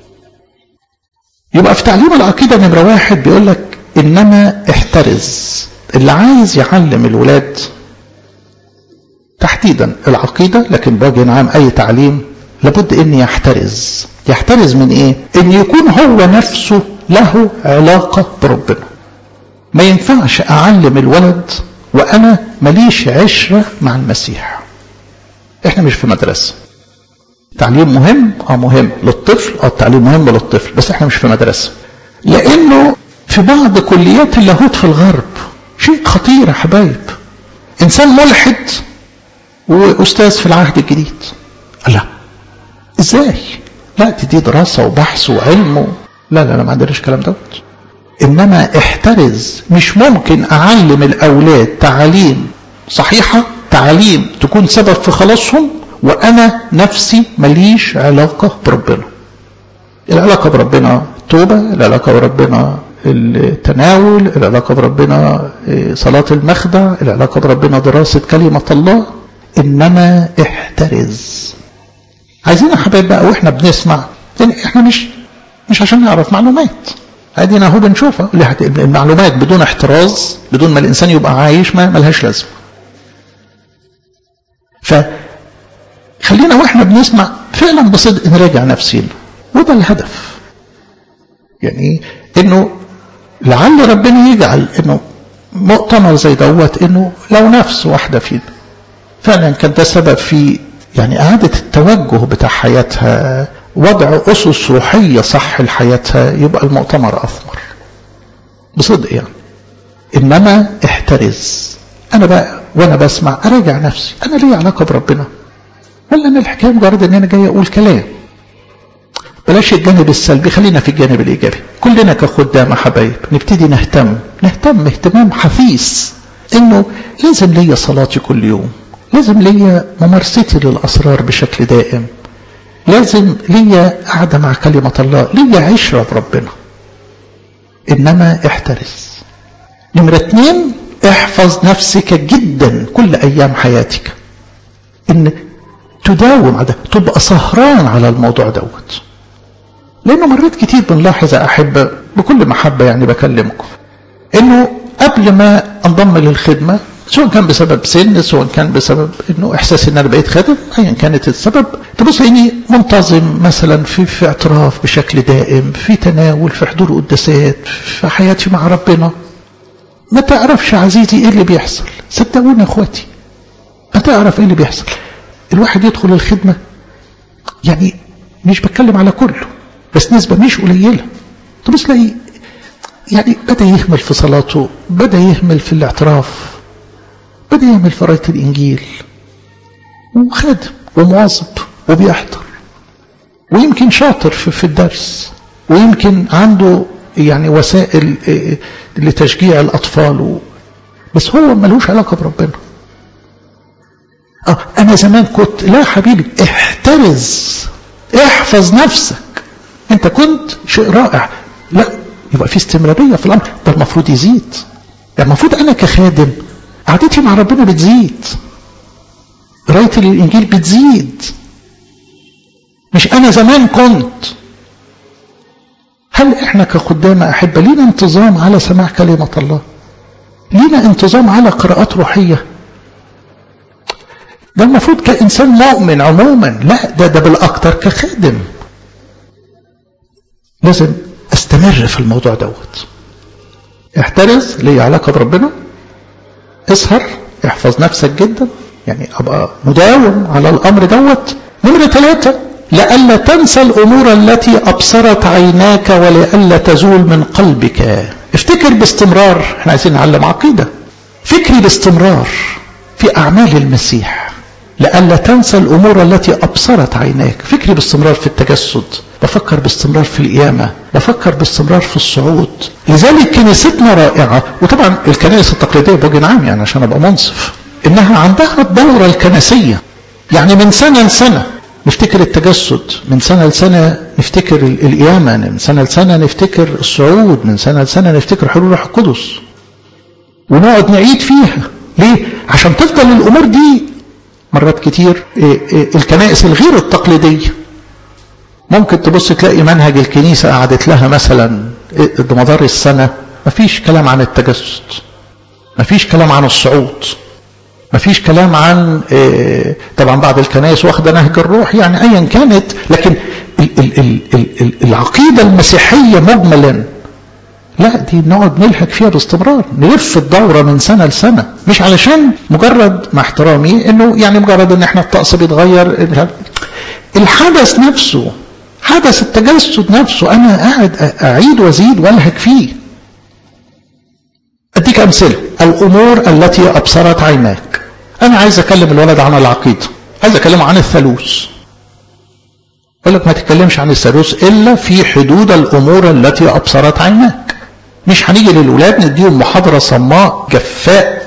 يبقى في تعليم العقيدة نمرة 1 بيقول لك إنما احترز. اللي عايز يعلم الولاد تحديدا العقيدة، لكن بوجه عام أي تعليم، لابد إن يحترز. يحترز من إيه؟ إن يكون هو نفسه له علاقة بربنا. ما ينفعش أعلم الولد وأنا ماليش عشرة مع المسيح. إحنا مش في مدرسة. تعليم مهم، مهم للطفل، التعليم مهم للطفل، بس إحنا مش في مدرسة. لأنه في بعض كليات اللاهوت في الغرب شيء خطير يا حبايب. إنسان ملحد وأستاذ في العهد الجديد. لا، إزاي؟ لا، دي دراسة وبحث وعلم لا ما عندناش كلام دوت. إنما احترز. مش ممكن أعلم الأولاد تعليم صحيحة، تعليم تكون سبب في خلاصهم، وأنا نفسي مليش علاقة بربنا. العلاقة بربنا التوبة، العلاقة بربنا التناول، العلاقة بربنا صلاة المخدع، العلاقة بربنا دراسة كلمة الله. إنما احترز. عايزين يا حبايب بقى واحنا بنسمع، يعني احنا مش عشان نعرف معلومات، ادينا اهو بنشوفها. المعلومات بدون احتراز، بدون ما الانسان يبقى عايش، ما ملهاش لازمه. فخلينا واحنا بنسمع فعلا بصدق نراجع نفسينا، وده الهدف. يعني انه لعل ربنا يجعل انه مؤتمر زي دوت، انه لو نفس واحده فينا فعلا كان ده سبب في يعني اعاده التوجه بتاع حياتها، وضع أسس روحية صح لحياتها، يبقى المؤتمر أثمر بصدق يعني. إنما احترز. أنا بقى وأنا بسمع أراجع نفسي، أنا ليه علاقة بربنا؟ ولا أنا الحكاية مجرد أن أنا جاي أقول كلام؟ بلاش الجانب السلبي، خلينا في الجانب الإيجابي. كلنا كخدام حبايب نبتدي نهتم اهتمام حثيث، إنه لازم ليا صلاتي كل يوم، لازم ليا ممارستي للأسرار بشكل دائم، لازم ليا قاعدة مع كلمة الله، ليا عشرة بربنا. إنما احترز. نمرة 2 احفظ نفسك جدا كل أيام حياتك. إن تداوم على ده، تبقى سهران على الموضوع دوت. لأنه مرات كتير بنلاحظ يا أحبة بكل محبة، يعني بكلمكم، إنه قبل ما انضم للخدمة، سواء كان بسبب سن، سواء كان بسبب انه احساس ان انا بقيت خادم، ايا كانت السبب، تبص اني منتظم مثلا في اعتراف بشكل دائم، في تناول، في حضور قداسات، في حياتي مع ربنا. ما تعرفش عزيزي ايه اللي بيحصل، صدقوني يا اخواتي ما تعرف ايه اللي بيحصل. الواحد يدخل الخدمة، يعني مش بتكلم على كله، بس نسبة مش قليلة، تبص تلاقي يعني بدأ يهمل في صلاته، بدأ يهمل في الاعتراف، بدأ يعمل في قراءة الإنجيل، وخادم ومواظب وبيحضر، ويمكن شاطر في الدرس، ويمكن عنده يعني وسائل لتشجيع الأطفال بس هو ملوش علاقة بربنا. أنا زمان كنت، لا حبيبي احترز، احفظ نفسك. أنت كنت شيء رائع، لا يبقى في استمرارية في الأمر ده، المفروض يزيد. يعني المفروض أنا كخادم قعدتي مع ربنا بتزيد، قرايتي للإنجيل بتزيد. مش أنا زمان كنت. هل إحنا كخدام أحبة لينا انتظام على سماع كلمة الله؟ لينا انتظام على قراءات روحية؟ ده المفروض كإنسان مؤمن عموما، لا ده بالأكتر كخادم لازم استمر في الموضوع دوت. احترز، ليه علاقة بربنا، اسهر، احفظ نفسك جدا، يعني ابقى مداوم على الامر دوت. نمرة 3، لئلا تنسى الامور التي ابصرت عيناك ولئلا تزول من قلبك. افتكر باستمرار، احنا عايزين نعلم عقيدة، فكري باستمرار في اعمال المسيح. لئلا تنسى الامور التي ابصرت عيناك، فكري باستمرار في التجسد، بفكر باستمرار في القيامة، بفكر باستمرار في الصعود. لذلك كنيستنا رائعة، وطبعا الكنائس التقليدية بوجه عام يعني عشان ابقى منصف، انها عندها الدورة الكنسية. يعني من سنة لسنة نفتكر التجسد، من سنة لسنة نفتكر القيامة، من سنة لسنة نفتكر الصعود، من سنة لسنة نفتكر حلول روح القدس، ونقعد نعيد فيها. ليه؟ عشان تفضل الامور دي. مرات كتير الكنائس الغير التقليدية ممكن تبص تلاقي منهج الكنيسة قعدت لها مثلا مدار السنة مفيش كلام عن التجسد، مفيش كلام عن الصعود، مفيش كلام عن طبعا بعض الكنائس واخده نهج الروح يعني ايا كانت، لكن العقيدة المسيحية مجملا لا، دي نقعد نلحق فيها باستمرار، نلف الدورة من سنة لسنة. مش علشان مجرد مع احترامي انه يعني مجرد ان احنا الطقس بيتغير، الحدث نفسه، حدث التجسد نفسه انا قاعد اعيد وازيد والهك فيه. اديك امثله، الامور التي ابصرت عيناك. انا عايز اكلم الولد عن العقيده، عايز اكلمه عن الثالوث، اقول لك ما تتكلمش عن الثالوث الا في حدود الامور التي ابصرت عيناك. مش هنيجي للولاد نديهم محاضره صماء جفاء،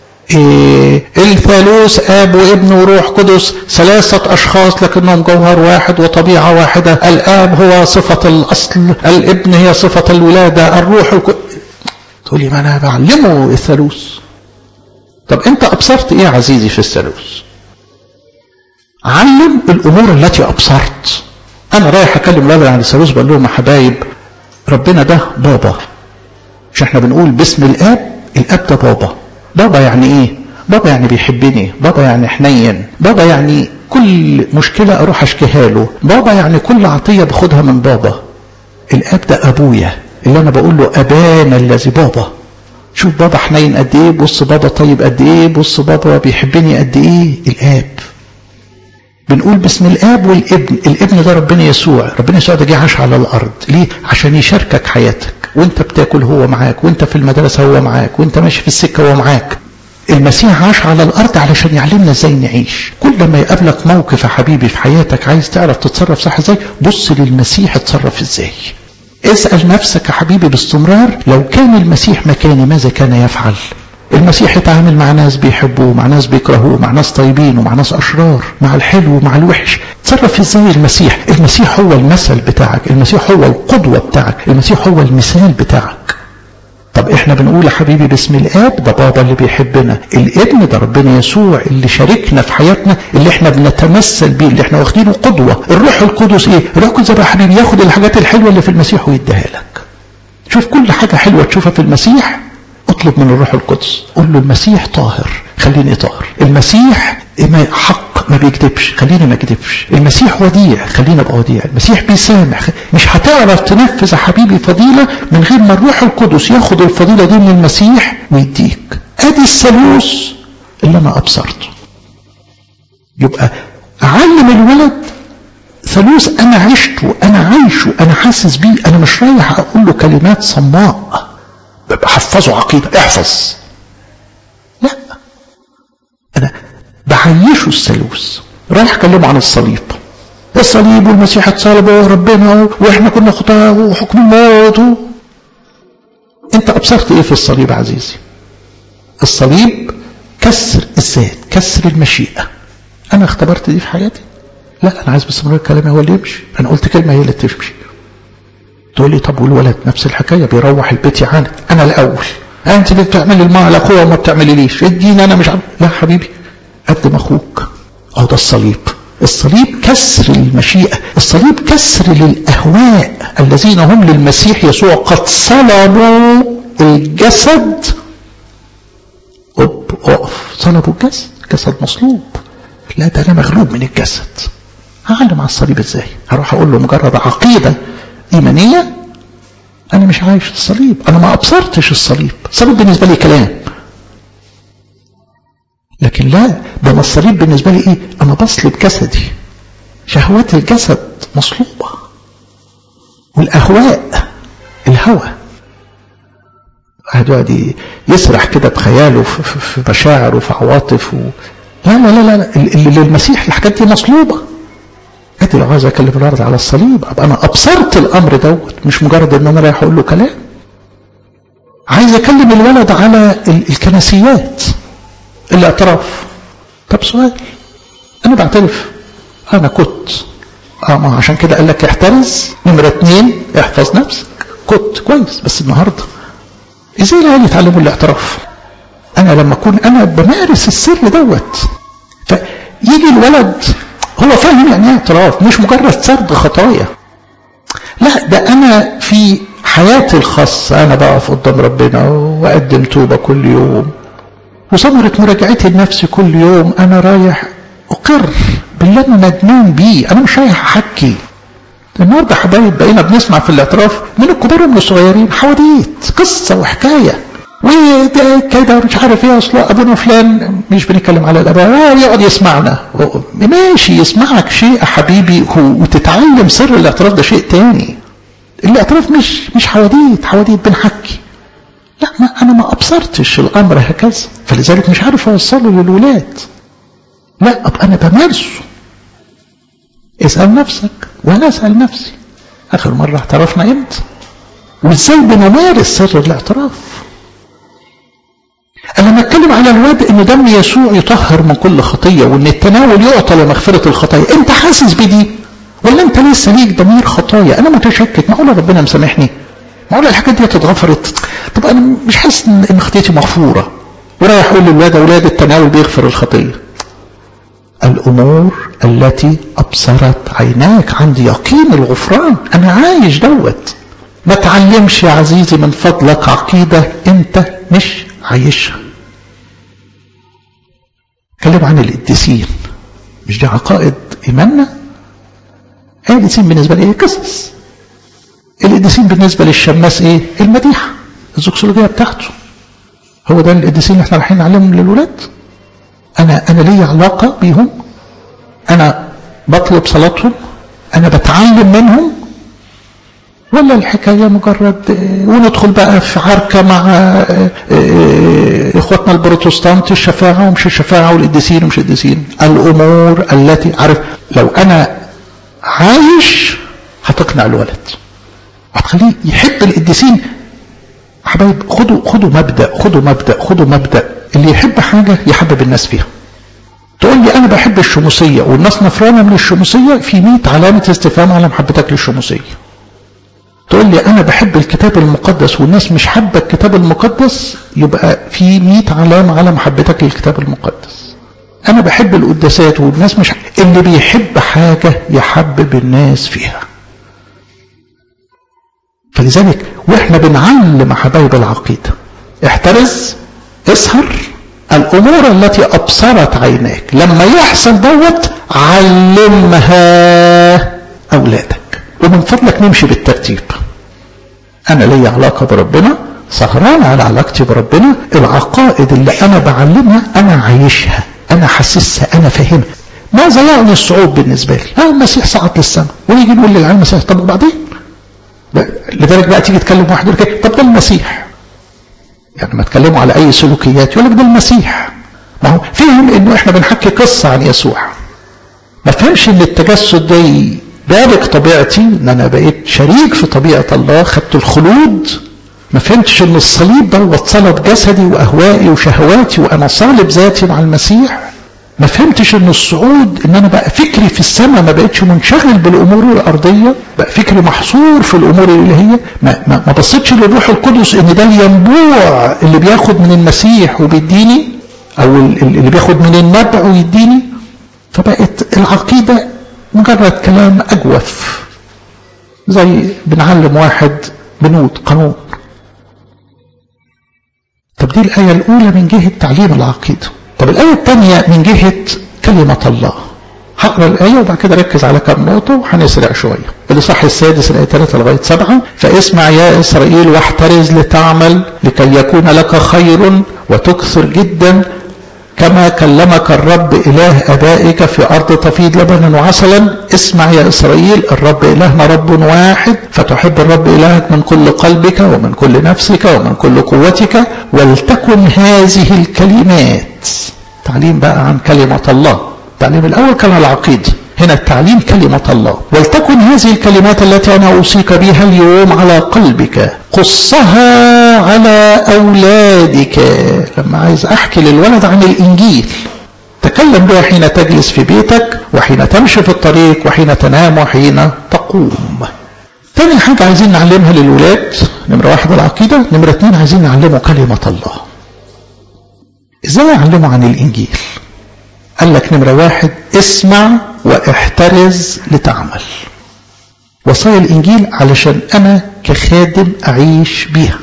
الثالوث اب وابن وروح قدس 3 اشخاص لكنهم جوهر واحد وطبيعه واحده، الاب هو صفه الاصل، الابن هي صفه الولاده، الروح تقول لي ما انا بعلمه الثالوث. طب انت ابصرت ايه يا عزيزي في الثالوث؟ علم الامور التي ابصرت. انا رايح اكلم الولاد عن الثالوث بقول لهم يا حبايب ربنا ده بابا، مش احنا بنقول باسم الاب، الاب ده بابا. بابا يعني ايه؟ بابا يعني بيحبني، بابا يعني حنين، بابا يعني كل مشكلة اروح اشكيها له، بابا يعني كل عطية باخدها من بابا. الاب ده ابويا اللي انا بقول له ابانا الذي بابا. شوف بابا حنين قد ايه، بص بابا طيب قد ايه، بص بابا بيحبني قد ايه. الاب بنقول باسم الاب والابن. الابن ده ربنا يسوع، ربنا يسوع ده جه عاش على الارض ليه؟ عشان يشاركك حياتك، وانت بتاكل هو معاك، وانت في المدرسه هو معاك، وانت ماشي في السكه هو معاك. المسيح عاش على الارض علشان يعلمنا ازاي نعيش. كل ما يقابلك موقف يا حبيبي في حياتك عايز تعرف تتصرف صح ازاي، بص للمسيح اتصرف ازاي. اسال نفسك يا حبيبي باستمرار، لو كان المسيح مكاني ماذا كان يفعل؟ المسيح يتعامل مع ناس بيحبوه، مع ناس بيكرهوه، مع ناس طيبين ومع ناس اشرار، مع الحلو ومع الوحش. تصرف ازاي المسيح؟ المسيح هو المثل بتاعك، المسيح هو القدوة بتاعك، المسيح هو المثال بتاعك. طب احنا بنقول يا حبيبي باسم الاب، ده بابا اللي بيحبنا، الابن ده ربنا يسوع اللي شاركنا في حياتنا، اللي احنا بنتمثل بيه، اللي احنا واخدينه قدوة. الروح القدس ايه؟ الروح القدس يا حبيبي ياخد الحاجات الحلوة اللي في المسيح ويديها لك. شوف كل حاجة حلوة تشوفها في المسيح اطلب من الروح القدس، قول له المسيح طاهر خليني طاهر، المسيح حق ما بيكذبش خليني ما اكذبش، المسيح وديع خليني ابقى وديع، المسيح بيسامح. مش هتعرف تنفذ يا حبيبي فضيلة من غير ما الروح القدس ياخد الفضيلة دي من المسيح ويديك. ادي الثالوث اللي انا ابصرته. يبقى اعلم الولد ثالوث انا عشته، انا عايشه، انا حاسس بيه، انا مش رايح اقول له كلمات صماء حفظوا عقيدة احفظ، لا، انا بعيشه الثالوث. رايح اكلمه عن الصليب، الصليب والمسيح اتصلب وربنا واحنا كنا خطاه وحكم الموت انت ابصرت ايه في الصليب عزيزي؟ الصليب كسر الذات، كسر المشيئة. انا اختبرت دي في حياتي؟ لا، انا عايز باستمرار كلامي هو اللي يمشي. انا قلت كلمة هي اللي تمشي. تقول لي طب والولد نفس الحكاية، بيروح البيت يعاند. انا الاول، انت اللي بتعمل الماء لاخويا وما بتعمليليش، اديني انا مش عارف. لا حبيبي، قدم اخوك. ده الصليب. الصليب كسر المشيئة، الصليب كسر للأهواء الذين هم للمسيح يسوع قد صلبوا الجسد. اقف، صلبوا الجسد، جسد مصلوب. لا، ده أنا مغلوب من الجسد. هعلم على الصليب ازاي؟ هروح أقول له مجرد عقيدة إيمانية؟ أنا مش عايش الصليب، أنا ما أبصرتش الصليب. الصليب بالنسبة لي كلام، لكن لا، ده الصليب بالنسبة لي ايه؟ انا بصلب جسدي، شهوات الجسد مصلوبة، والاهواء، الهوى. واحد يسرح كده بخياله في مشاعر وفي عواطف لا لا لا لا، اللي للمسيح الحاجات دي مصلوبة. ادي لو عايز اكلم الارض على الصليب، ابقى انا ابصرت الامر دوت، مش مجرد ان انا رايح اقول له كلام. عايز اكلم الولد على الكنسيات، الاعتراف. طب سؤال، انا بعترف، انا كنت ما عشان كده قال لك احترز. نمرة 2 احفظ نفسك. كنت كويس، بس النهاردة ازاي العيال يتعلموا الاعتراف؟ انا لما اكون انا بمارس السر دوت، فيجي الولد هو فاهم يعني ايه اعتراف، مش مجرد سرد خطايا. لا، ده انا في حياتي الخاصة انا بقف قدام ربنا واقدم توبة كل يوم، وثمرة مراجعتي لنفسي كل يوم. انا رايح اقر بالله انا ندمان بيه، انا مش رايح احكي. النهارده حبايب بقينا بنسمع في الاعتراف من الكبار ومن الصغيرين حواديت، قصه وحكايه، وده كده مش عارف ايه، اصل ابونا فلان، مش بنتكلم على الاباء، يقعد يسمعنا. ماشي، يسمعك شيء يا حبيبي، وتتعلم سر الاعتراف ده شيء تاني. الاعتراف مش حواديت بنحكي. لا، انا ما ابصرتش الامر هكذا، فلذلك مش عارف اوصله للولاد. لا، ابقى انا بمارسه. اسال نفسك وانا اسال نفسي، اخر مره اعترفنا امتى؟ وازاي بنمارس سر الاعتراف؟ انا لما اتكلم على الواد ان دم يسوع يطهر من كل خطيه، وان التناول يعطى لمغفره الخطايا، انت حاسس بدي ولا انت لسه ليك ضمير خطايا؟ انا متشكك، معقوله ربنا مسامحني؟ معقوله الحاجات دي اتغفرت؟ طب انا مش حاسس ان خطيتي مغفوره، ورايح اقول للولاد اولاد التناول بيغفر الخطيه. الامور التي ابصرت عيناك، عندي يقين الغفران، انا عايش دوت. ما تعلمش يا عزيزي من فضلك عقيده انت مش عايشها. اتكلم عن القديسين، مش دي عقائد ايماننا؟ القديسين بالنسبه لي ايه؟ قصص. القديسين بالنسبه للشماس ايه؟ المديحه، الزوكسولوجيه بتاعته. هو ده القديسين اللي احنا رايحين نعلمهم للولاد؟ انا ليا علاقه بيهم، انا بطلب صلاتهم، انا بتعلم منهم، ولا الحكايه مجرد وندخل بقى في عركه مع اخواتنا البروتستانت، الشفاعه ومش الشفاعه، والقديسين ومش القديسين. الامور التي عارف، لو انا عايش هتقنع الولد، هتخليه يحب القديسين. حبايب، خدوا مبدأ اللي يحب حاجة يحبب الناس فيها. تقول لي انا بحب الشموسية والناس نفرانة من الشموسية، في 100 علامة استفهام على محبتك للشموسية. تقول لي انا بحب الكتاب المقدس والناس مش حابة الكتاب المقدس، يبقى في 100 علامة على محبتك للكتاب المقدس. انا بحب القداسات والناس مش اللي بيحب حاجة يحبب الناس فيها. فلذلك واحنا بنعلم حبايب العقيدة، احترز، اسهر، الامور التي ابصرت عيناك، لما يحصل دوت علمها اولادك. ومن فضلك نمشي بالترتيب. انا لي علاقة بربنا، سهران على علاقتي بربنا، العقائد اللي انا بعلمها انا عايشها، انا حاسسها، انا فاهمها. ماذا يعني الصعود بالنسبة لي؟ المسيح صعد للسماء، ونيجي نقول للعالم المسيح، طب وبعدين؟ لذلك بقى تيجي تكلم واحد يقول لك طب ده المسيح، يعني ما تكلموا على اي سلوكيات يقول لك ده المسيح. ما هو فهم انه احنا بنحكي قصه عن يسوع، ما فهمش ان التجسد ده بارك طبيعتي، ان انا بقيت شريك في طبيعه الله، خدت الخلود ما فهمتش ان الصليب ده صلب جسدي واهوائي وشهواتي وانا صالب ذاتي مع المسيح. ما فهمتش ان الصعود ان انا بقى فكري في السماء، ما بقتش منشغل بالامور الارضيه، بقى فكري محصور في الامور الالهيه. ما بصيتش للروح القدس ان ده الينبوع اللي بياخد من المسيح وبيديني، او اللي بياخد من النبع ويديني. فبقت العقيده مجرد كلام اجوف، زي بنعلم واحد بنود قانون. طب دي الآية الأولى من جهة تعليم العقيدة. طب الآية الثانية من جهة كلمة الله. هقرأ الآية وبعد كده ركز على كم نقطة وهنسرع شوية. الإصحاح السادس الآية 3 لغاية 7. فاسمع يا إسرائيل واحترز لتعمل لكي يكون لك خير وتكثر جدا كما كلمك الرب إله أبائك في أرض تفيض لبنا وعسلا. اسمع يا إسرائيل، الرب إلهنا رب واحد، فتحب الرب إلهك من كل قلبك ومن كل نفسك ومن كل قوتك، ولتكن هذه الكلمات. تعليم بقى عن كلمة الله. التعليم الأول كان العقيدة، هنا التعليم كلمة الله. ولتكن هذه الكلمات التي أنا أوصيك بها اليوم على قلبك، قصها على أولادك. لما عايز أحكي للولد عن الإنجيل، تكلم بها حين تجلس في بيتك وحين تمشي في الطريق وحين تنام وحين تقوم. تاني حاجة عايزين نعلمها للولاد، نمرة 1 العقيدة، نمرة 2 عايزين نعلمه كلمة الله. ازاي اعلمه عن الإنجيل؟ قال لك نمرة 1 اسمع واحترز لتعمل. وصايا الإنجيل علشان أنا كخادم أعيش بيها.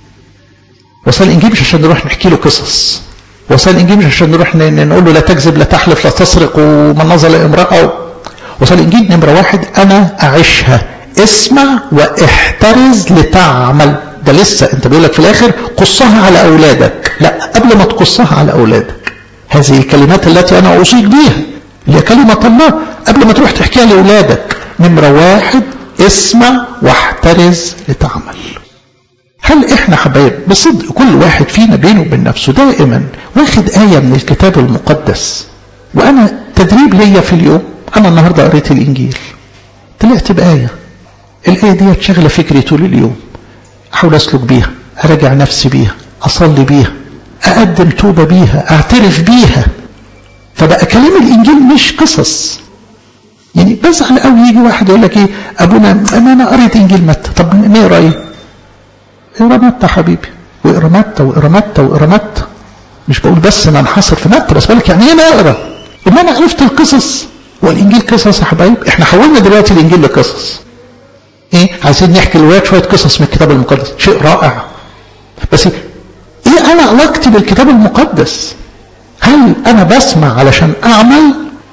وصايا الإنجيل مش عشان نروح نحكي له قصص. وصايا الإنجيل مش عشان نروح نقول له لا تكذب لا تحلف لا تسرق ومن نظر لامرأة. وصايا الإنجيل نمرة 1 أنا أعيشها. اسمع واحترز لتعمل. ده لسه أنت بيقول لك في الآخر قصها على أولادك. لا، قبل ما تقصها على أولادك هذه الكلمات التي أنا أوصيك بيها اللي هي كلمة الله، قبل ما تروح تحكيها لأولادك نمرة 1 اسمع واحترز لتعمل. هل احنا حبايب بصدق كل واحد فينا بينه وبين نفسه دائما واخد آية من الكتاب المقدس؟ وأنا تدريب ليا في اليوم، أنا النهاردة قريت الإنجيل طلعت بآية، الآية دي شغلة فكري طول اليوم، أحاول أسلك بيها، أراجع نفسي بيها، أصلي بيها، أقدم توبة بيها، أعترف بيها. فبقى كلام الإنجيل مش قصص. يعني بزعل قوي يجي واحد يقول لك ايه ابونا انا قريت انجيل متى. طب نقرا ايه؟ اقرا متى حبيبي، واقرا متى واقرا متى واقرا متى. مش بقول بس ان انحصر في متى، بس بقول لك يعني ايه نقرا؟ ان انا عرفت القصص. والانجيل قصص يا حبايب. احنا حولنا دلوقتي الانجيل لقصص. ايه عايزين نحكي للولاد شويه قصص من الكتاب المقدس، شيء رائع. بس ايه انا علاقتي بالكتاب المقدس؟ هل انا بسمع علشان اعمل؟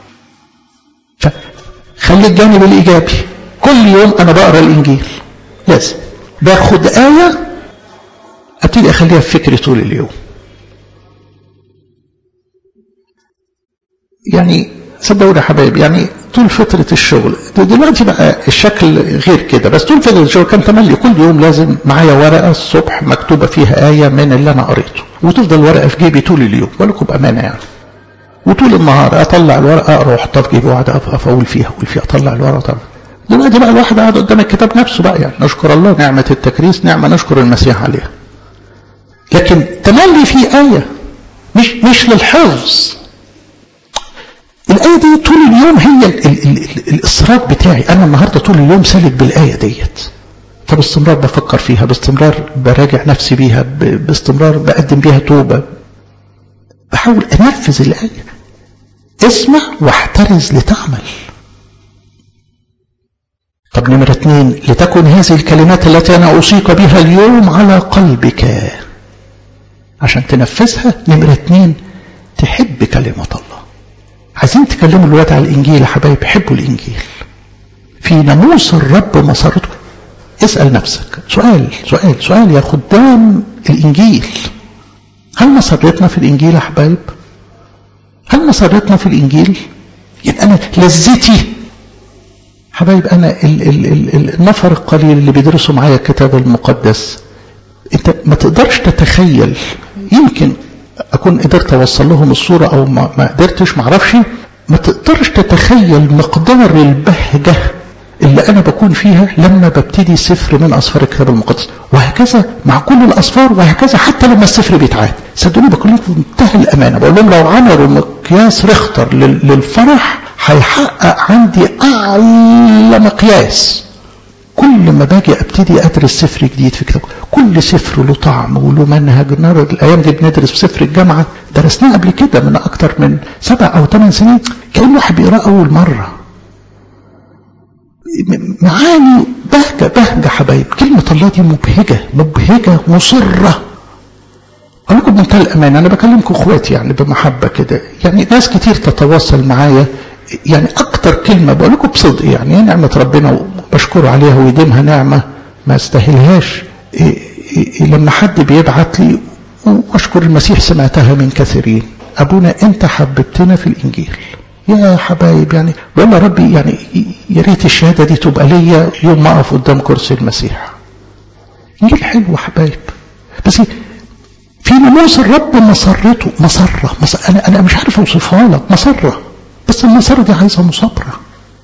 خلي الجانب الإيجابي. كل يوم أنا بقرأ الإنجيل لازم باخد آية أبتدي أخليها في فكري طول اليوم. يعني صدقوني يا حبايب، يعني طول فترة الشغل دلوقتي بقى الشكل غير كده، بس طول فترة الشغل كان تملي كل يوم لازم معايا ورقة الصبح مكتوبة فيها آية من اللي أنا قريته، وتفضل ورقة في جيبي طول اليوم. ولكم بأمانة يعني، وطول النهار اطلع الورقه اقرا واحطها في جيبي واقعد اقول فيها اطلع الورقه طبعا. دلوقتي بقى الواحد قاعد قدام الكتاب نفسه بقى، يعني نشكر الله نعمه التكريس، نعمه نشكر المسيح عليها. لكن تملي في ايه مش للحفظ. الايه دي طول اليوم هي الاصرار بتاعي. انا النهارده طول اليوم سالك بالايه ديت، فباستمرار بفكر فيها، باستمرار براجع نفسي بيها، باستمرار بقدم بيها توبه، بحاول انفذ الايه. اسمع واحترز لتعمل. طب نمرة 2 لتكن هذه الكلمات التي أنا أوصيك بها اليوم على قلبك. عشان تنفذها نمرة 2 تحب كلمة الله. عايزين تكلموا الوقت على الإنجيل يا حبايب، حبوا الإنجيل. في ناموس الرب مسارته. اسأل نفسك سؤال يا خدام الإنجيل، هل مسرتنا في الإنجيل يا حبايب؟ هل مسرتنا في الإنجيل؟ يبقى أنا لذتي حبايب، أنا النفر القليل اللي بيدرسوا معايا الكتاب المقدس، أنت ما تقدرش تتخيل. يمكن أكون قدرت أوصل لهم الصورة أو ما قدرتش، معرفش. ما تقدرش تتخيل مقدار البهجة اللي أنا بكون فيها لما ببتدي سفر من أسفار الكتاب المقدس، وهكذا مع كل الأسفار، وهكذا حتى لما السفر بيتعاد. صدقوني بقول لكم بمنتهى الأمانة، بقول لهم لو عملوا مقياس ريختر للفرح هيحقق عندي أعلى مقياس. كل ما باجي ابتدي ادرس سفر جديد في كتاب، كل سفر له طعم وله منهج. الايام دي بندرس في سفر الجامعه، درسناه قبل كده من اكتر من 7 أو 8 سنين، كأنه واحد بيقراه اول مره. معاني بهجه حبايب. كلمه الله دي مبهجه مصره. اقول لكم بمنتهى الامانه، انا بكلمكم اخواتي يعني بمحبه كده، يعني ناس كتير تتواصل معايا، يعني اكتر كلمه بقول لكم بصدق، يعني نعمه ربنا بشكره عليها ويديمها نعمه ما استاهلهاش. لما حد بيبعت لي واشكر المسيح سمعتها من كثيرين، ابونا انت حببتنا في الانجيل. يا حبايب يعني بقول يا ربي، يعني يا ريت الشهاده دي تبقى ليا يوم ما اقف قدام كرسي المسيح. انجيل حلو حبايب، بس في ناموس الرب مسرته مسره. انا مش عارف اوصفها لك، مسره، بس المسره دي عايزه مصابره.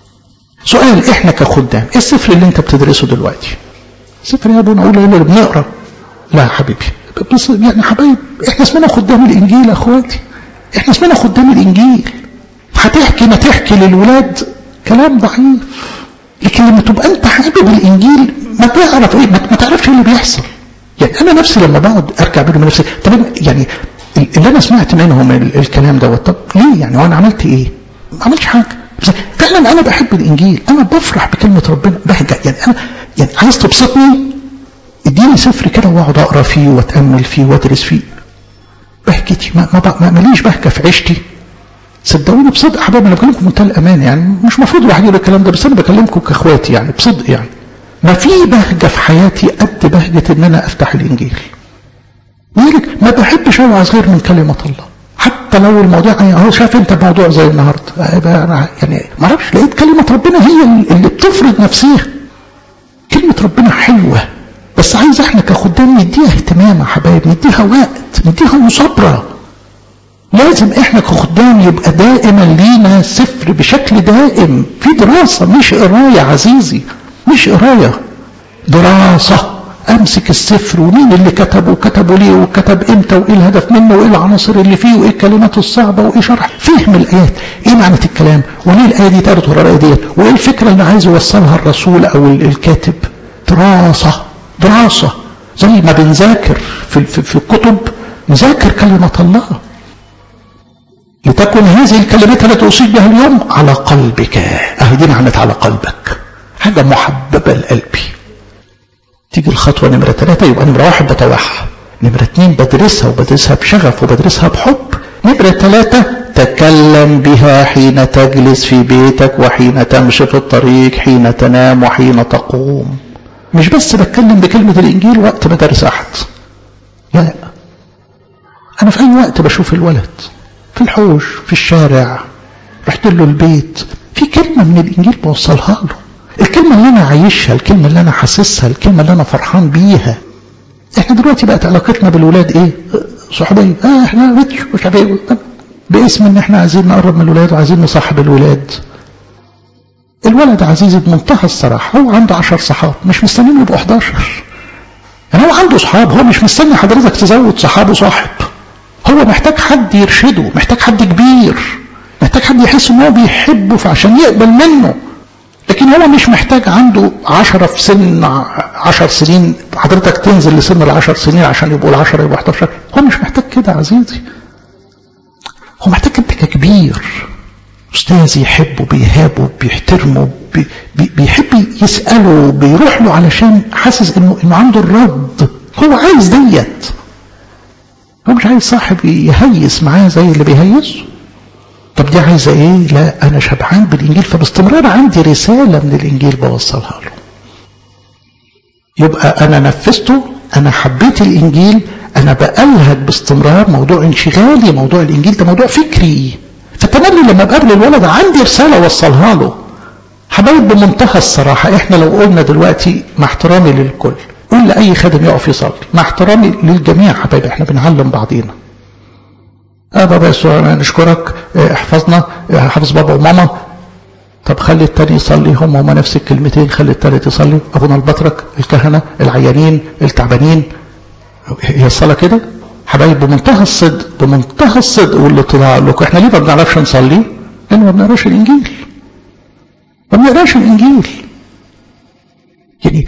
سؤال، احنا كخدام ايه السفر اللي انت بتدرسه دلوقتي؟ سفر يا ابونا اقول اللي بنقرا؟ لا حبيبي، بس يعني حبايب احنا اسمنا خدام الانجيل يا اخواتي، احنا اسمنا خدام الانجيل. هتحكي ما تحكي للولاد كلام ضعيف، لكن لما تبقى انت حابب الانجيل ما تعرف ايه، ما تعرفش ايه اللي بيحصل. يعني انا نفسي لما بقعد ارجع بيني من نفسي، طب يعني اللي انا سمعت منهم الكلام دوت، طب ليه يعني وانا عملت ايه؟ ما عملتش حاجه. فعلا انا بحب الانجيل، انا بفرح بكلمه ربنا، بهجأ. يعني انا يعني عايز تبسطني، اديني سفر كده واقعد اقرا فيه واتامل فيه وادرس فيه. بهجتي ماليش بهجه في عيشتي. صدقوني بصدق يا حبايبي، انا بكلمكم بمنتهى الامانه، يعني مش المفروض الواحد يقول الكلام ده، بس انا بكلمكم كاخواتي يعني بصدق. يعني ما في بهجه في حياتي قد بهجه ان انا افتح الانجيل. ولذلك ما بحبش اوعظ غير من كلمه الله، حتى لو الموضوع اهو شايف انت موضوع زي النهارده، انا يعني ما اعرفش، لقيت كلمه ربنا هي اللي بتفرض نفسها. كلمه ربنا حلوه، بس عايز احنا كخدام نديها اهتمام يا حبايب، نديها وقت، نديها مصابره. لازم احنا كخدام يبقى دائما لينا سفر بشكل دائم، في دراسه، مش قرايه عزيزي، مش قرايه، دراسه. امسك السفر ومين اللي كتبه وكتبه ليه وكتب امتى وايه الهدف منه وايه العناصر اللي فيه وايه الكلمات الصعبه وايه شرح، فهم الايات، ايه معنى الكلام وليه الايه دي اتقالت ورا الايه ديت، وايه الفكره اللي عايز يوصلها الرسول او الكاتب. دراسه زي ما بنذاكر في الكتب، نذاكر كلمه الله. لتكن هذه الكلمات التي أصيب بها اليوم على قلبك. دي معنت على قلبك، حاجة محببة لقلبي. تيجي الخطوة نمرة 3، يبقى نمرة 1 بتوعها، نمرة 2 بدرسها وبدرسها بشغف وبدرسها بحب، نمرة 3 تكلم بها حين تجلس في بيتك وحين تمشي في الطريق، حين تنام وحين تقوم. مش بس بتكلم بكلمة الإنجيل وقت ما درس أحد، لا، أنا في أي وقت بشوف الولد في الحوش في الشارع، رحت له البيت، في كلمة من الإنجيل بوصلها له، الكلمة اللي أنا عايشها، الكلمة اللي أنا حاسسها، الكلمة اللي أنا فرحان بيها. احنا دلوقتي بقت علاقتنا بالولاد ايه؟ صحوبية. احنا مش عارف ايه، باسم ان احنا عايزين نقرب من الولاد وعايزين نصاحب الولاد. الولد عزيزي بمنتهى الصراحة هو عنده 10 صحاب، مش مستنين يبقوا 11. يعني هو عنده صحاب، هو مش مستني حضرتك تزود صحابه صاحب. هو محتاج حد يرشده، محتاج حد كبير، محتاج حد يحس ان هو بيحبه فعشان يقبل منه. لكن هو مش محتاج عنده 10 في سن 10 سنين حضرتك تنزل لسن 10 سنين عشان يبقوا 10 يبقوا 11. هو مش محتاج كده عزيزي، هو محتاج انت ككبير استاذ يحبه بيهابه بيحترمه بيحب يسأله بيروح له علشان حاسس انه عنده الرد. هو عايز ديت، هو مش عايز صاحب يهيس معاه زي اللي بيهيسه. طب دي عايزه ايه؟ لا، انا شبعان بالانجيل، فباستمرار عندي رساله من الانجيل بوصلها له. يبقى انا نفذته، انا حبيت الانجيل، انا بألهج باستمرار. موضوع انشغالي موضوع الانجيل ده موضوع فكري، فتملي لما بقابل الولد عندي رساله اوصلها له. حبايب بمنتهى الصراحه، احنا لو قلنا دلوقتي مع احترامي للكل، قول لاي خادم يقف يصلي، مع احترامي للجميع حبايب، احنا بنعلم بعضينا. بابا يسوع نشكرك، احفظنا، حافظ بابا وماما. طب خلي التاني يصلي، هم نفس الكلمتين، خلي التالت يصلي، ابونا البطرك، الكهنة، العيانين، التعبانين. هي الصلاة كده حبايب؟ بمنتهى الصدق، بمنتهى الصدق والاتضاع لكم، احنا ليه ما بنعرفش نصلي؟ لان ما بنقراش الانجيل، ما بنقراش الانجيل. يعني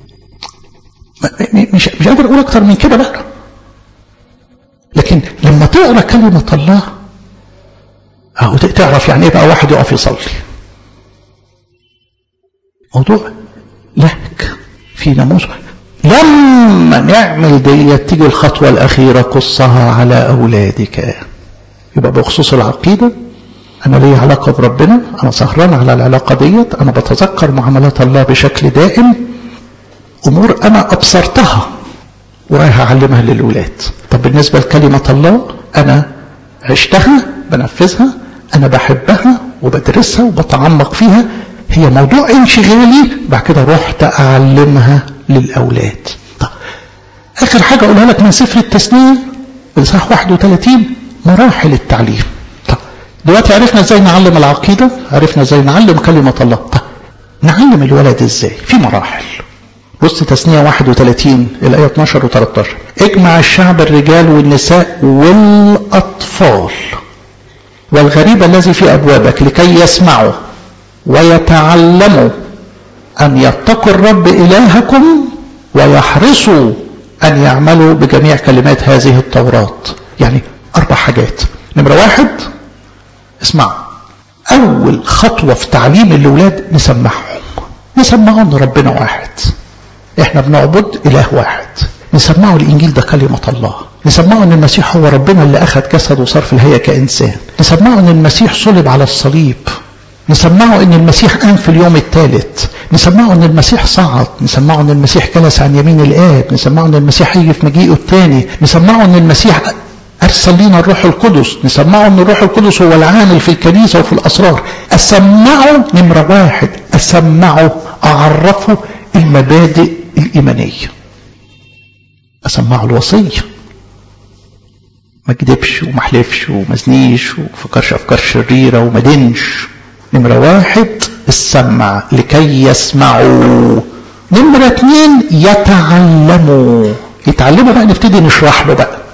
مش قادر اقول اكتر من كده بقى. لكن لما تقرا كلمة الله اهو تعرف يعني ايه بقى واحد يقف يصلي. موضوع لهك في ناموس. لما نعمل ديت تيجي الخطوة الأخيرة قصها على أولادك. يبقى بخصوص العقيدة أنا لي علاقة بربنا، أنا سهران على العلاقة ديت، أنا بتذكر معاملات الله بشكل دائم، أمور أنا أبصرتها ورايح أعلمها للولاد. طب بالنسبة لكلمة الله أنا عشتها، بنفذها، أنا بحبها وبدرسها وبتعمق فيها، هي موضوع انشغالي، بعد كده رحت أعلمها للأولاد. طب آخر حاجة أقولها لك من سفر التثنية الإصحاح 31 مراحل التعليم. طب دلوقتي عرفنا ازاي نعلم العقيدة، عرفنا ازاي نعلم كلمة الله. طب نعلم الولد ازاي؟ في مراحل. بص تثنية 31 الآية 12 و13. اجمع الشعب الرجال والنساء والأطفال والغريب الذي في أبوابك لكي يسمعوا ويتعلموا أن يتقوا الرب إلهكم ويحرصوا أن يعملوا بجميع كلمات هذه التوراة. يعني 4 حاجات. نمرة 1 اسمعوا. أول خطوة في تعليم الأولاد نسمعهم أن ربنا واحد، إحنا بنعبد إله واحد، نسمعوا الإنجيل ده كلمة الله، نسمعوا أن المسيح هو ربنا اللي أخذ جسد وصار في الهيئة كإنسان، نسمعوا أن المسيح صلب على الصليب، نسمعوا أن المسيح قام في اليوم الثالث، نسمعوا أن المسيح صعد، نسمعوا أن المسيح جلس عن يمين الآب، نسمعوا أن المسيح هيجي في مجيئه الثاني، نسمعوا أن المسيح أرسل لنا الروح القدس، نسمعوا أن الروح القدس هو العامل في الكنيسة وفي الأسرار. أسمعوا نمرة 1، أسمعوا أعرفوا المبادئ الإيمانية، أسمعوا الوصية، ما كدبش وما حلفش وما زنيش وفكرش أفكار شريرة وما دنش. نمرة 1 السمع لكي يسمعوا. نمرة 2 يتعلموا بقى، نبتدي نشرح له بقى،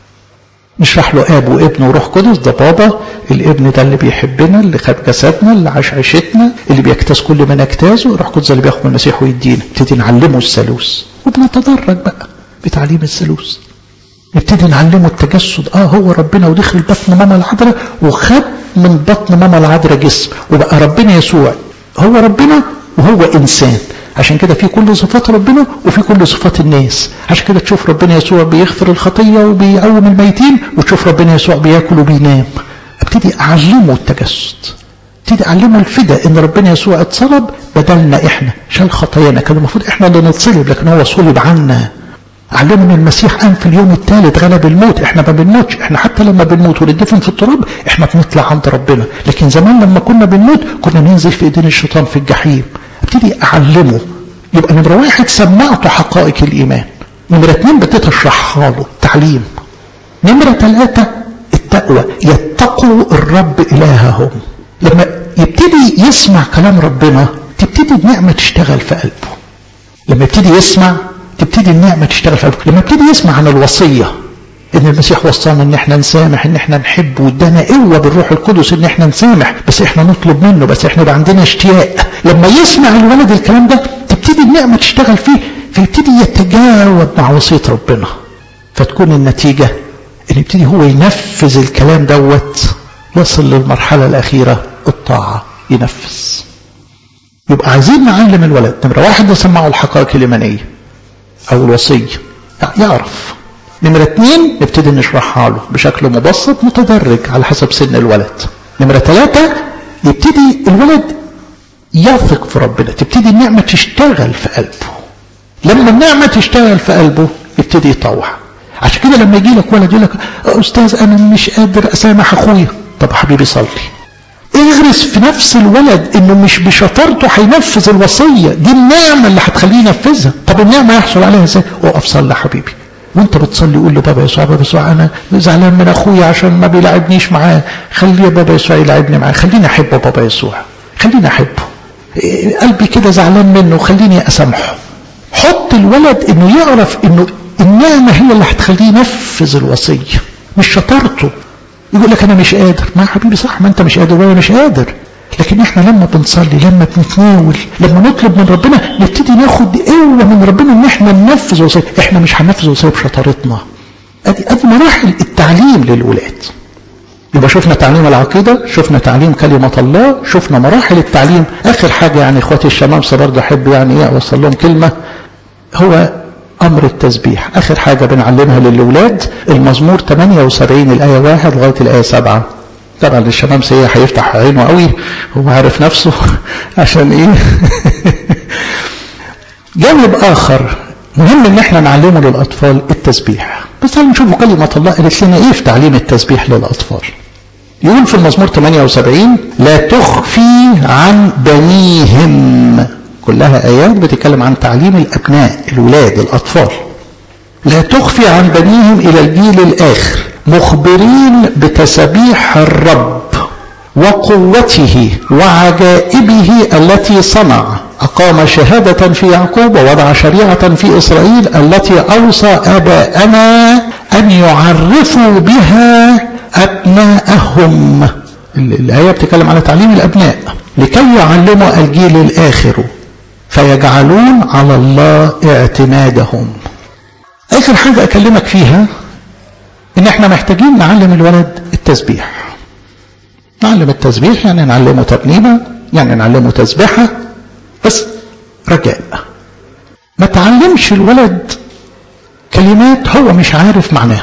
نشرح له اب وابن وروح قدس. ده بابا، الابن ده اللي بيحبنا، اللي خد جسدنا، اللي عاش عيشتنا، اللي بيجتاز كل ما نجتازه، الروح القدس اللي بياخد من المسيح ويدينا. نبتدي نعلمه الثالوث وبنتدرج بقى بتعليم الثالوث. نبتدي نعلمه التجسد، هو ربنا ودخل بطن ماما العذراء وخد من بطن ماما العذراء جسم وبقى ربنا يسوع، هو ربنا وهو انسان. عشان كده في كل صفات ربنا وفي كل صفات الناس. عشان كده تشوف ربنا يسوع بيغفر الخطية وبيقوم الميتين، وتشوف ربنا يسوع بياكل وبينام. ابتدي اعلمه التجسد، ابتدي اعلمه الفداء، ان ربنا يسوع اتصلب بدلنا، احنا شال خطايانا، كان المفروض احنا اللي نتصلب لكن هو صلب عنا. علمه ان المسيح قام في اليوم الثالث غلب الموت، احنا ما بنموتش، احنا حتى لما بنموت وندفن في التراب احنا بنطلع عند ربنا، لكن زمان لما كنا بنموت كنا ننزل في ايدين الشيطان في الجحيم. ابتدي اعلمه. يبقى نمرة 1 سمعته حقائق الايمان. نمرة 2 بديت اشرحها له تعليم. نمرة 3 التقوى، يتقوا الرب الههم. لما يبتدي يسمع كلام ربنا تبتدي النعمة تشتغل في قلبه. لما يبتدي يسمع تبتدي النعمة تشتغل في قلبه. لما يبتدي يسمع عن الوصية، ان المسيح وصانا ان احنا نسامح، ان احنا نحب، وادانا قوه بالروح القدس ان احنا نسامح، بس احنا نطلب منه، بس احنا يبقى عندنا اشتياق. لما يسمع الولد الكلام ده تبتدي النعمه تشتغل فيه، فيبتدي يتجاوب مع وصيه ربنا، فتكون النتيجه ان يبتدي هو ينفذ الكلام دوت، يصل للمرحله الاخيره الطاعه، ينفذ. يبقى عايزين نعلم الولد. نمره 1 نسمعه الحقائق الايمانيه او الوصيه يعرف. نمرة 2 نبتدي نشرحها له بشكل مبسط متدرج على حسب سن الولد. نمرة 3 يبتدي الولد يثق في ربنا، تبتدي النعمة تشتغل في قلبه. لما النعمة تشتغل في قلبه يبتدي يطوع. عشان كده لما يجي لك ولد يقول لك أستاذ أنا مش قادر أسامح أخويا، طب حبيبي صلي. اغرس في نفس الولد انه مش بشطارته هينفذ الوصية دي، النعمة اللي هتخليه ينفذها. طب النعمة يحصل عليها ازاي؟ اقف صلي حبيبي، وانت بتصلي قول له بابا يسوع، بابا يسوع انا زعلان من اخويا عشان ما بيلعبنيش معاه، خلي يا بابا يسوع يلعبني معاه، خليني احب بابا يسوع. خليني احبه، قلبي كده زعلان منه خليني اسامحه. حط الولد انه يعرف انه النعمة هي اللي هتخليه ينفذ الوصية مش شطارته. يقول لك انا مش قادر، ما حبيبي صح، ما انت مش قادر وانا مش قادر، لكن احنا لما بنصلي لما بنتناول لما نطلب من ربنا نبتدي ناخد قوة من ربنا ان احنا ننفذ وصية. احنا مش هننفذ وصية بشطارتنا. ادي مراحل التعليم للولاد. يبقى شفنا تعليم العقيدة، شفنا تعليم كلمة الله، شفنا مراحل التعليم. اخر حاجة يعني اخواتي الشمامسة برضه احب يعني اوصل لهم كلمة، هو امر التسبيح. اخر حاجة بنعلمها للولاد المزمور 78 الاية 1 لغاية الاية 7. طبعا الشمامسة هي هيفتح عينه قوي، هو عارف نفسه عشان ايه. جانب اخر مهم ان احنا نعلمه للاطفال التسبيح. بس تعالوا نشوف كلمة الله قالت لنا ايه في تعليم التسبيح للاطفال. يقول في المزمور 78 لا تخفي عن بنيهم، كلها ايات بتتكلم عن تعليم الابناء الولاد الاطفال. لا تخفي عن بنيهم الى الجيل الاخر مخبرين بتسبيح الرب وقوته وعجائبه التي صنع. أقام شهادة في يعقوب ووضع شريعة في إسرائيل التي أوصى آباءنا أن يعرفوا بها أبناءهم. الآية بتتكلم على تعليم الأبناء لكي يعلموا الجيل الآخر فيجعلون على الله اعتمادهم. آخر حاجة أكلمك فيها إن إحنا محتاجين نعلم الولد التسبيح. نعلم التسبيح يعني نعلمه ترنيمة، يعني نعلمه تسبيحة، بس رجاء ما تعلمش الولد كلمات هو مش عارف معناها.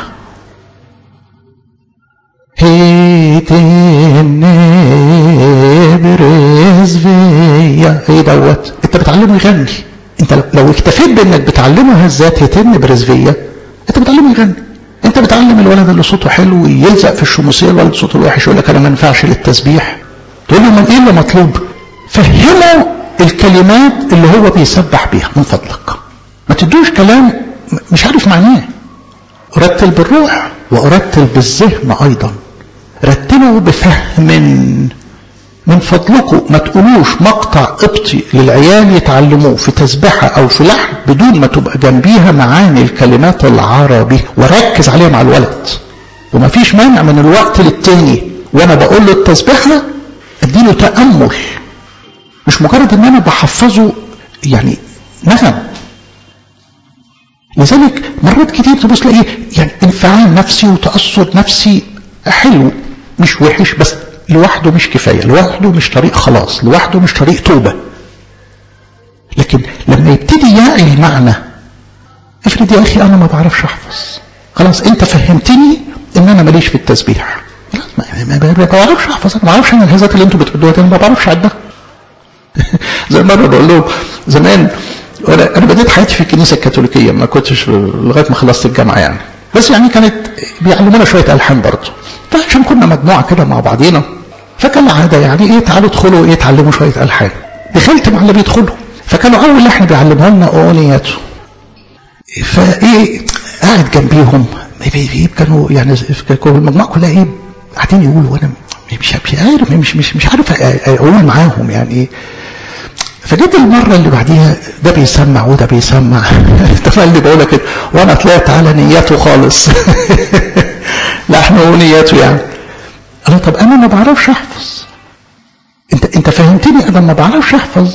ايه دوت؟ انت بتعلمه يغني. انت لو اكتفيت بانك بتعلمه هزات هتن برزفية، انت بتعلمه يغني. انت بتعلم الولد اللي صوته حلو يلزق في الشموسية، الولد صوته وحش يقول لك انا ما ينفعش للتسبيح. تقول له من ايه اللي مطلوب؟ فهمه الكلمات اللي هو بيسبح بيها من فضلك. ما تدوش كلام مش عارف معناه. رتل بالروح ورتل بالذهن ايضا. رتلوا بفهم من فضلكم. ما تقولوش مقطع قبطي للعيال يتعلموه في تسبحة او في لحن بدون ما تبقى جنبيها معاني الكلمات العربي، وركز عليها مع الولد. وما فيش مانع من الوقت للتاني وانا بقول له التسبيحة اديله تأمل، مش مجرد ان انا بحفظه يعني نغم. لذلك مرات كتير تبص تلاقيه يعني انفعال نفسي وتأثر نفسي حلو مش وحش، بس لوحده مش كفاية، لوحده مش طريق خلاص، لوحده مش طريق توبة. لكن لما يبتدي يعي المعنى، افرض يا اخي انا ما بعرفش احفظ، خلاص انت فهمتني ان انا ماليش في التسبيح، ما بعرفش احفظ، انا ما بعرفش انا الهزات اللي انتوا بتقولوها انا ما بعرفش عدها. زي مرة بقول لهم زمان انا بديت حياتي في الكنيسة الكاثوليكية، ما كنتش لغاية ما خلصت الجامعة يعني، بس يعني كانت بيعلمونا شوية ألحان برضه. فعشان كنا مجموعة كده مع بعضينا، فكان العادة يعني ايه تعالوا ادخلوا ايه تعلموا شوية ألحان. دخلت مع اللي بيدخلوا، فكانوا أول لحن بيعلموها لنا أغنياته. فايه قاعد جنبيهم كانوا يعني المجموعة كلها ايه قاعدين يقولوا وانا مش عارف اقول معاهم يعني ايه. فجيت المرة اللي بعديها ده بيسمع وده بيسمع ده اللي بقول لك وانا طلعت على نياته خالص. لحن ونياته يعني. انا طب انا ما بعرفش احفظ، انت فهمتني، انا ما بعرفش احفظ،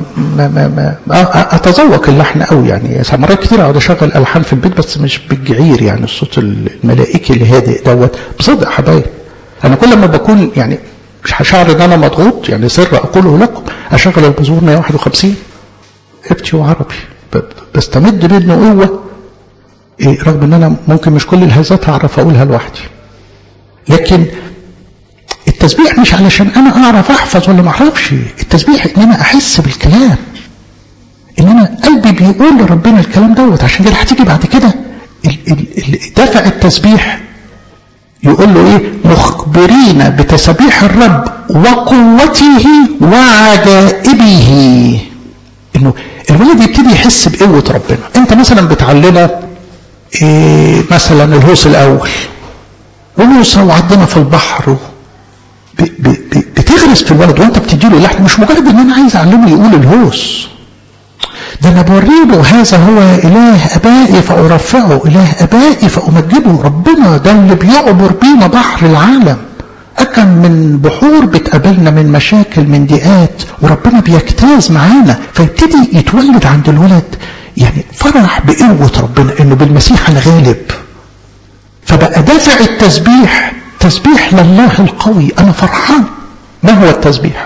اتذوق اللحن قوي يعني. مرات كتير اقعد اشغل الحان في البيت بس مش بالجعير يعني الصوت الملائكي الهادئ دوت. بصدق حبايب انا كل ما بكون يعني مش هشعر ان انا مضغوط يعني سر اقوله لكم، اشغل البذور 151 ابتي وعربي بستمد منه قوه رغم ان انا ممكن مش كل الهزات هعرف اقولها لوحدي. لكن التسبيح مش علشان انا اعرف احفظ ولا ما اعرفش، التسبيح ان انا احس بالكلام، ان انا قلبي بيقول لربنا الكلام دوت. عشان كده هتيجي بعد كده دافع التسبيح يقول له ايه؟ مخبرين بتسبيح الرب وقوته وعجائبه. انه الولد يبتدي يحس بقوة ربنا. انت مثلا بتعلمه إيه مثلا الهوس الاول وموسى وعدنا في البحر، بتغرق بغرس في الولد وانت بتديله اللحن مش مجرد ان انا عايز اعلمه يقول الهوس، ده انا بوريله هذا هو اله ابائي فارفعه، اله ابائي فامجده. ربنا ده اللي بيعبر بينا بحر العالم، أكم من بحور بتقابلنا، من مشاكل، من ضيقات، وربنا بيجتاز معانا. فيبتدي يتولد عند الولد يعني فرح بقوة ربنا انه بالمسيح انا غالب. فبقى دافع التسبيح تسبيح لله القوي، انا فرحان. ما هو التسبيح؟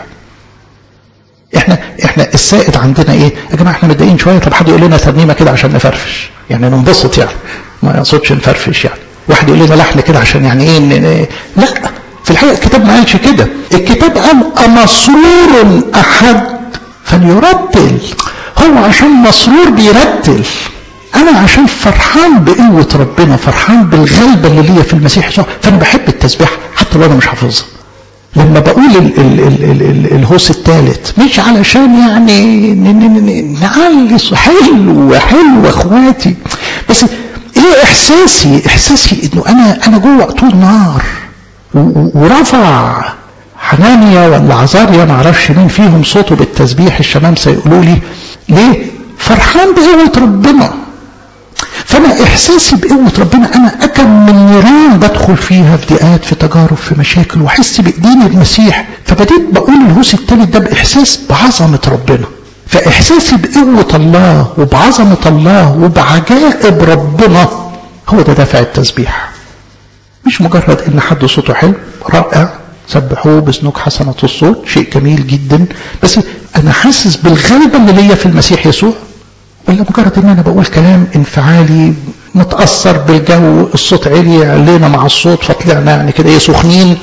احنا السائد عندنا ايه يا جماعه؟ احنا متضايقين شويه، طب حد يقول لنا ترنيمه كده عشان نفرفش، يعني ننبسط، يعني ما يقصدش نفرفش، يعني واحد يقول لنا لحن كده عشان يعني ايه لا، في الحقيقه الكتاب ما قالش كده. الكتاب قال امسرور احد فليرتل. هو عشان مسرور بيرتل، انا عشان فرحان بقوه ربنا، فرحان بالغلبه اللي ليا في المسيح يسوع، فانا بحب التسبيح حتى لو انا مش حافظها. لما بقول الهوس الثالث مش علشان يعني نعلي حلو اخواتي، بس ايه احساسي انه انا جوه طول نار. ورفع حنانيا ولا عزاريا ما اعرفش مين فيهم صوته بالتسبيح، الشمامسه يقولوا لي ليه؟ فرحان بقوه ربنا. فانا احساسي بقوه ربنا، انا اكم من نيران بدخل فيها في ضيقات، في تجارب، في مشاكل، واحس بايدين المسيح. فبديت بقول الهوس الثالث ده باحساس بعظمه ربنا. فاحساسي بقوه الله وبعظمه الله وبعجائب ربنا هو ده دافع التسبيح. مش مجرد ان حد صوته حلو رائع سبحوه بسنوك حسنه الصوت، شيء جميل جدا، بس انا حاسس بالغلبه اللي ليا في المسيح يسوع، ولا مجرد ان انا بقول كلام انفعالي متاثر بالجو، الصوت عالي علينا مع الصوت فطلعنا يعني كده ايه سخنين.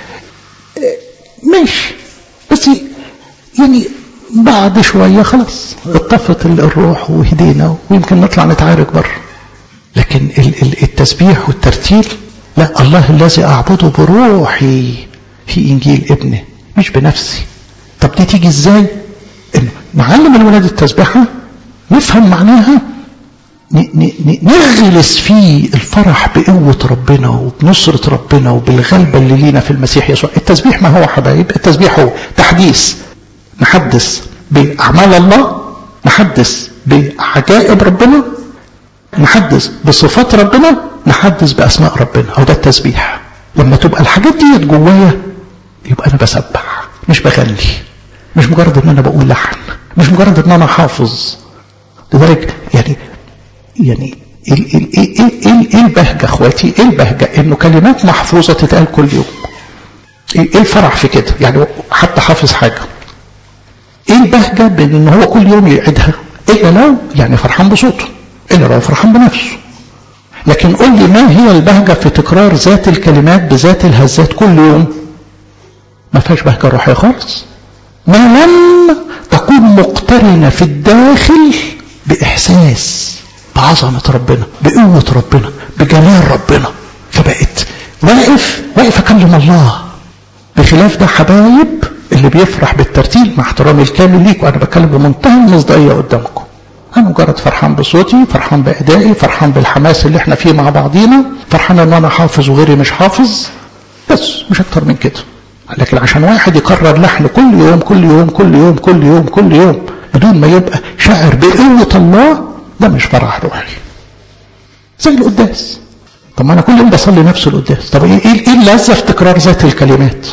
ماشي، بس يعني بعد شويه خلاص اتطفت الروح وهدينا ويمكن نطلع نتعارك بره. لكن التسبيح والترتيل لا، الله الذي اعبده بروحي في انجيل ابنه مش بنفسي. طب دي تيجي ازاي؟ انه نعلم الولاد التسبيحه، نفهم معناها، نغلس فيه الفرح بقوة ربنا وبنصرة ربنا وبالغلبة اللي لينا في المسيح يسوع. التسبيح ما هو حبايب؟ التسبيح هو تحديث، نحدث بأعمال الله، نحدث بعجائب ربنا، نحدث بصفات ربنا، نحدث بأسماء ربنا. هو ده التسبيح. لما تبقى الحاجات دي جوايا يبقى أنا بسبح، مش بغني، مش مجرد ان انا بقول لحن، مش مجرد ان انا حافظ. لذلك يعني ايه البهجة اخواتي؟ ايه البهجة انه كلمات محفوظة تتقال كل يوم؟ ايه الفرح في كده؟ يعني حتى حافظ حاجة، ايه البهجة بان ان هو كل يوم يعيدها؟ الا لو يعني فرحان بصوته، الا لو فرحان بنفسه. لكن قل لي ما هي البهجة في تكرار ذات الكلمات بذات الهزات كل يوم؟ ما فيهاش بهجة روحية خالص، ما لم تكون مقترنة في الداخل بإحساس بعظمة ربنا، بقوة ربنا، بجلال ربنا. فبقت واقف أكلم الله. بخلاف ده حبايب اللي بيفرح بالترتيل، مع احترامي الكامل ليك وأنا بتكلم بمنتهى المصداقية قدامكم، أنا مجرد فرحان بصوتي، فرحان بأدائي، فرحان بالحماس اللي احنا فيه مع بعضينا، فرحان ان انا حافظ وغيري مش حافظ، بس مش اكتر من كده. لكن عشان واحد يكرر لحن كل يوم كل يوم كل يوم كل يوم كل يوم بدون ما يبقى شاعر بقوة الله، ده مش فرح روحي. زي القداس، طب ما انا كل يوم بصلي نفس القداس، طب ايه اللذة في تكرار ذات الكلمات؟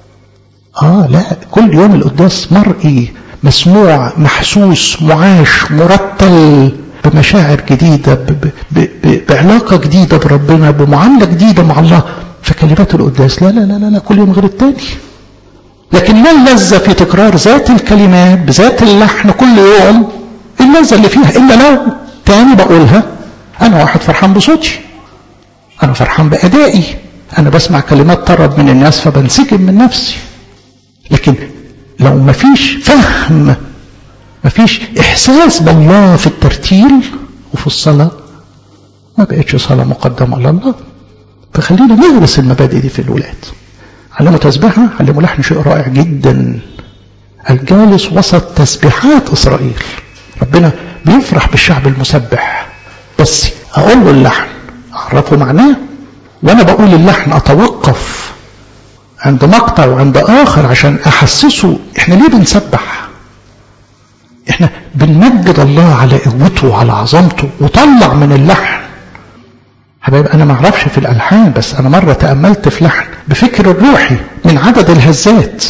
لا، كل يوم القداس مرئي، مسموع، محسوس، معاش، مرتل، بمشاعر جديدة، بعلاقة جديدة بربنا، بمعاملة جديدة مع الله. فكلمات القداس لا لا لا لا كل يوم غير التاني. لكن ما اللذة في تكرار ذات الكلمات بذات اللحن كل يوم؟ اللذة اللي فيها إلا لو تاني بقولها أنا واحد فرحان بصوتي، أنا فرحان بأدائي، أنا بسمع كلمات طرب من الناس فبنسجم من نفسي. لكن لو مفيش فهم، مفيش إحساس بالله في الترتيل وفي الصلاة، ما بقتش صلاة مقدمة لله. فخلينا نغرس المبادئ دي في الولاد. علموا تسبيحة، علموا لحن، شيء رائع جدا. الجالس وسط تسبيحات إسرائيل، ربنا بيفرح بالشعب المسبح، بس أقول له اللحن، أعرفه معناه، وأنا بقول اللحن أتوقف عند مقطع وعند آخر عشان أحسسه إحنا ليه بنسبح. إحنا بنمجد الله على قوته وعلى عظمته. وطلع من اللحن حبايب، أنا ما أعرفش في الألحان، بس أنا مرة تأملت في لحن بفكر الروحي من عدد الهزات،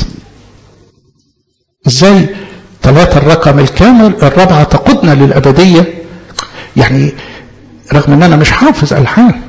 إزاي 3 الرقم الكامل، 4 تقودنا للأبدية. يعني رغم أن أنا مش حافظ ألحان،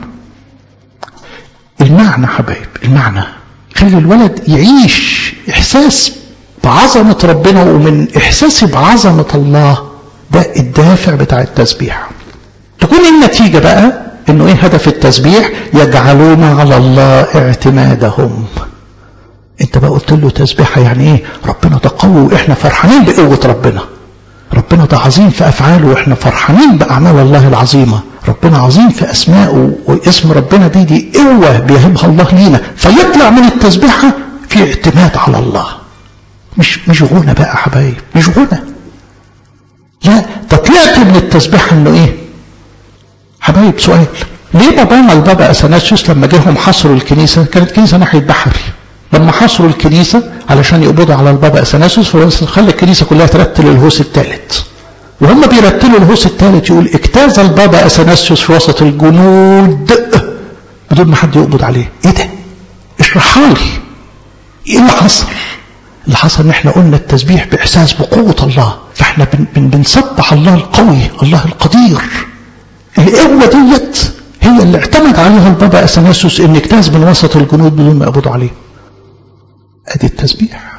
المعنى حبايب، المعنى خلي الولد يعيش إحساس بعظمة ربنا، ومن إحساسي بعظمة الله ده الدافع بتاع التسبيح. تكون النتيجة بقى إنه إيه هدف التسبيح؟ يجعلون على الله اعتمادهم. أنت بقى قلت له تسبيحة يعني إيه؟ ربنا ده قوي وإحنا فرحانين بقوة ربنا. ربنا ده عظيم في أفعاله وإحنا فرحانين بأعمال الله العظيمة. ربنا عظيم في أسمائه، واسم ربنا دي قوة بيهبها الله لينا. فيطلع من التسبيحة في اعتماد على الله. مش غنى بقى حبايب، مش غنى. لا، ده طلعت من التسبيحة إنه إيه؟ حبايب سؤال، ليه البابا أثناسيوس لما جاهم حصروا الكنيسة، كانت كنيسة ناحية بحري، لما حصروا الكنيسة علشان يقبضوا على البابا أثناسيوس خلى الكنيسة كلها ترتل الهوس الثالث. وهم بيرتلوا الهوس الثالث يقول اجتاز البابا أثناسيوس في وسط الجنود بدون ما حد يقبض عليه. ايه ده؟ اشرحها لي. ايه اللي حصل؟ اللي حصل ان احنا قلنا التسبيح باحساس بقوة الله، فاحنا بنسبح الله القوي، الله القدير. القوة ديت هي اللي اعتمد عليها البابا أثناسيوس ان اجتاز من وسط الجنود بدون ما يقبضوا عليه. ادي التسبيح.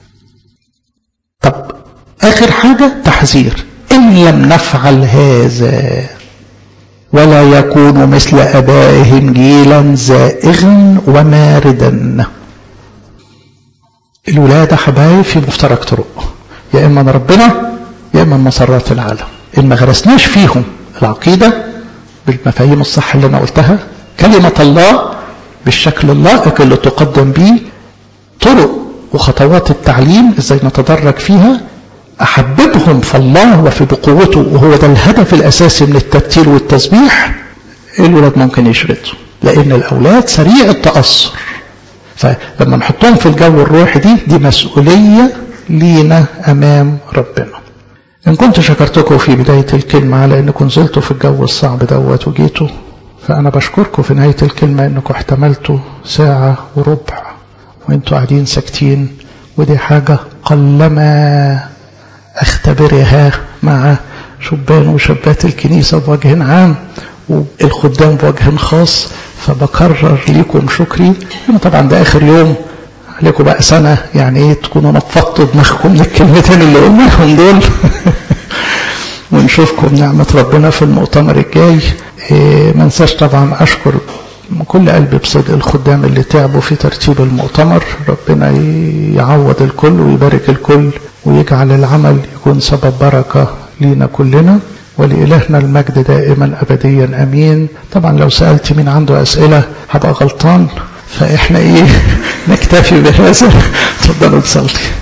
طب اخر حاجة تحذير، ان لم نفعل هذا ولا يكون مثل ابائهم جيلا زائغا وماردا. الولادة حبايب في مفترق طرق، يا اما من ربنا يا اما من مسرات العالم. ان ما غرسناش فيهم العقيدة بالمفاهيم الصح اللي انا قلتها، كلمة الله بالشكل اللائق اللي تقدم به، طرق وخطوات التعليم ازاي نتدرج فيها، احببهم في الله وفي بقوته، وهو ده الهدف الاساسي من الترتيل والتسبيح، الولاد ممكن يشردوا، لان الاولاد سريع التأثر. فلما نحطهم في الجو الروحي دي مسؤولية لينا امام ربنا. ان كنت شكرتكم في بداية الكلمة على انكم نزلتوا في الجو الصعب دوت وجيتوا، فانا بشكركم في نهاية الكلمة انكم احتملتوا 1.25 ساعة وانتوا قاعدين ساكتين، ودي حاجة قلما اختبرها مع شبان وشابات الكنيسة بوجه عام والخدام بوجه خاص. فبكرر لكم شكري. طبعا ده اخر يوم عليكم بقى سنة، يعني ايه تكونوا نفضتوا دماغكم للكلمتين اللي قلناهم دول ونشوفكم نعمة ربنا في المؤتمر الجاي. ما انساش طبعا اشكر من كل قلبي بصدق الخدام اللي تعبوا في ترتيب المؤتمر. ربنا يعوض الكل ويبارك الكل ويجعل العمل يكون سبب بركة لينا كلنا، ولإلهنا المجد دائما أبديا أمين. طبعا لو سألت مين عنده أسئلة هبقى غلطان، فإحنا نكتفي بهذا. تفضلوا نصلي.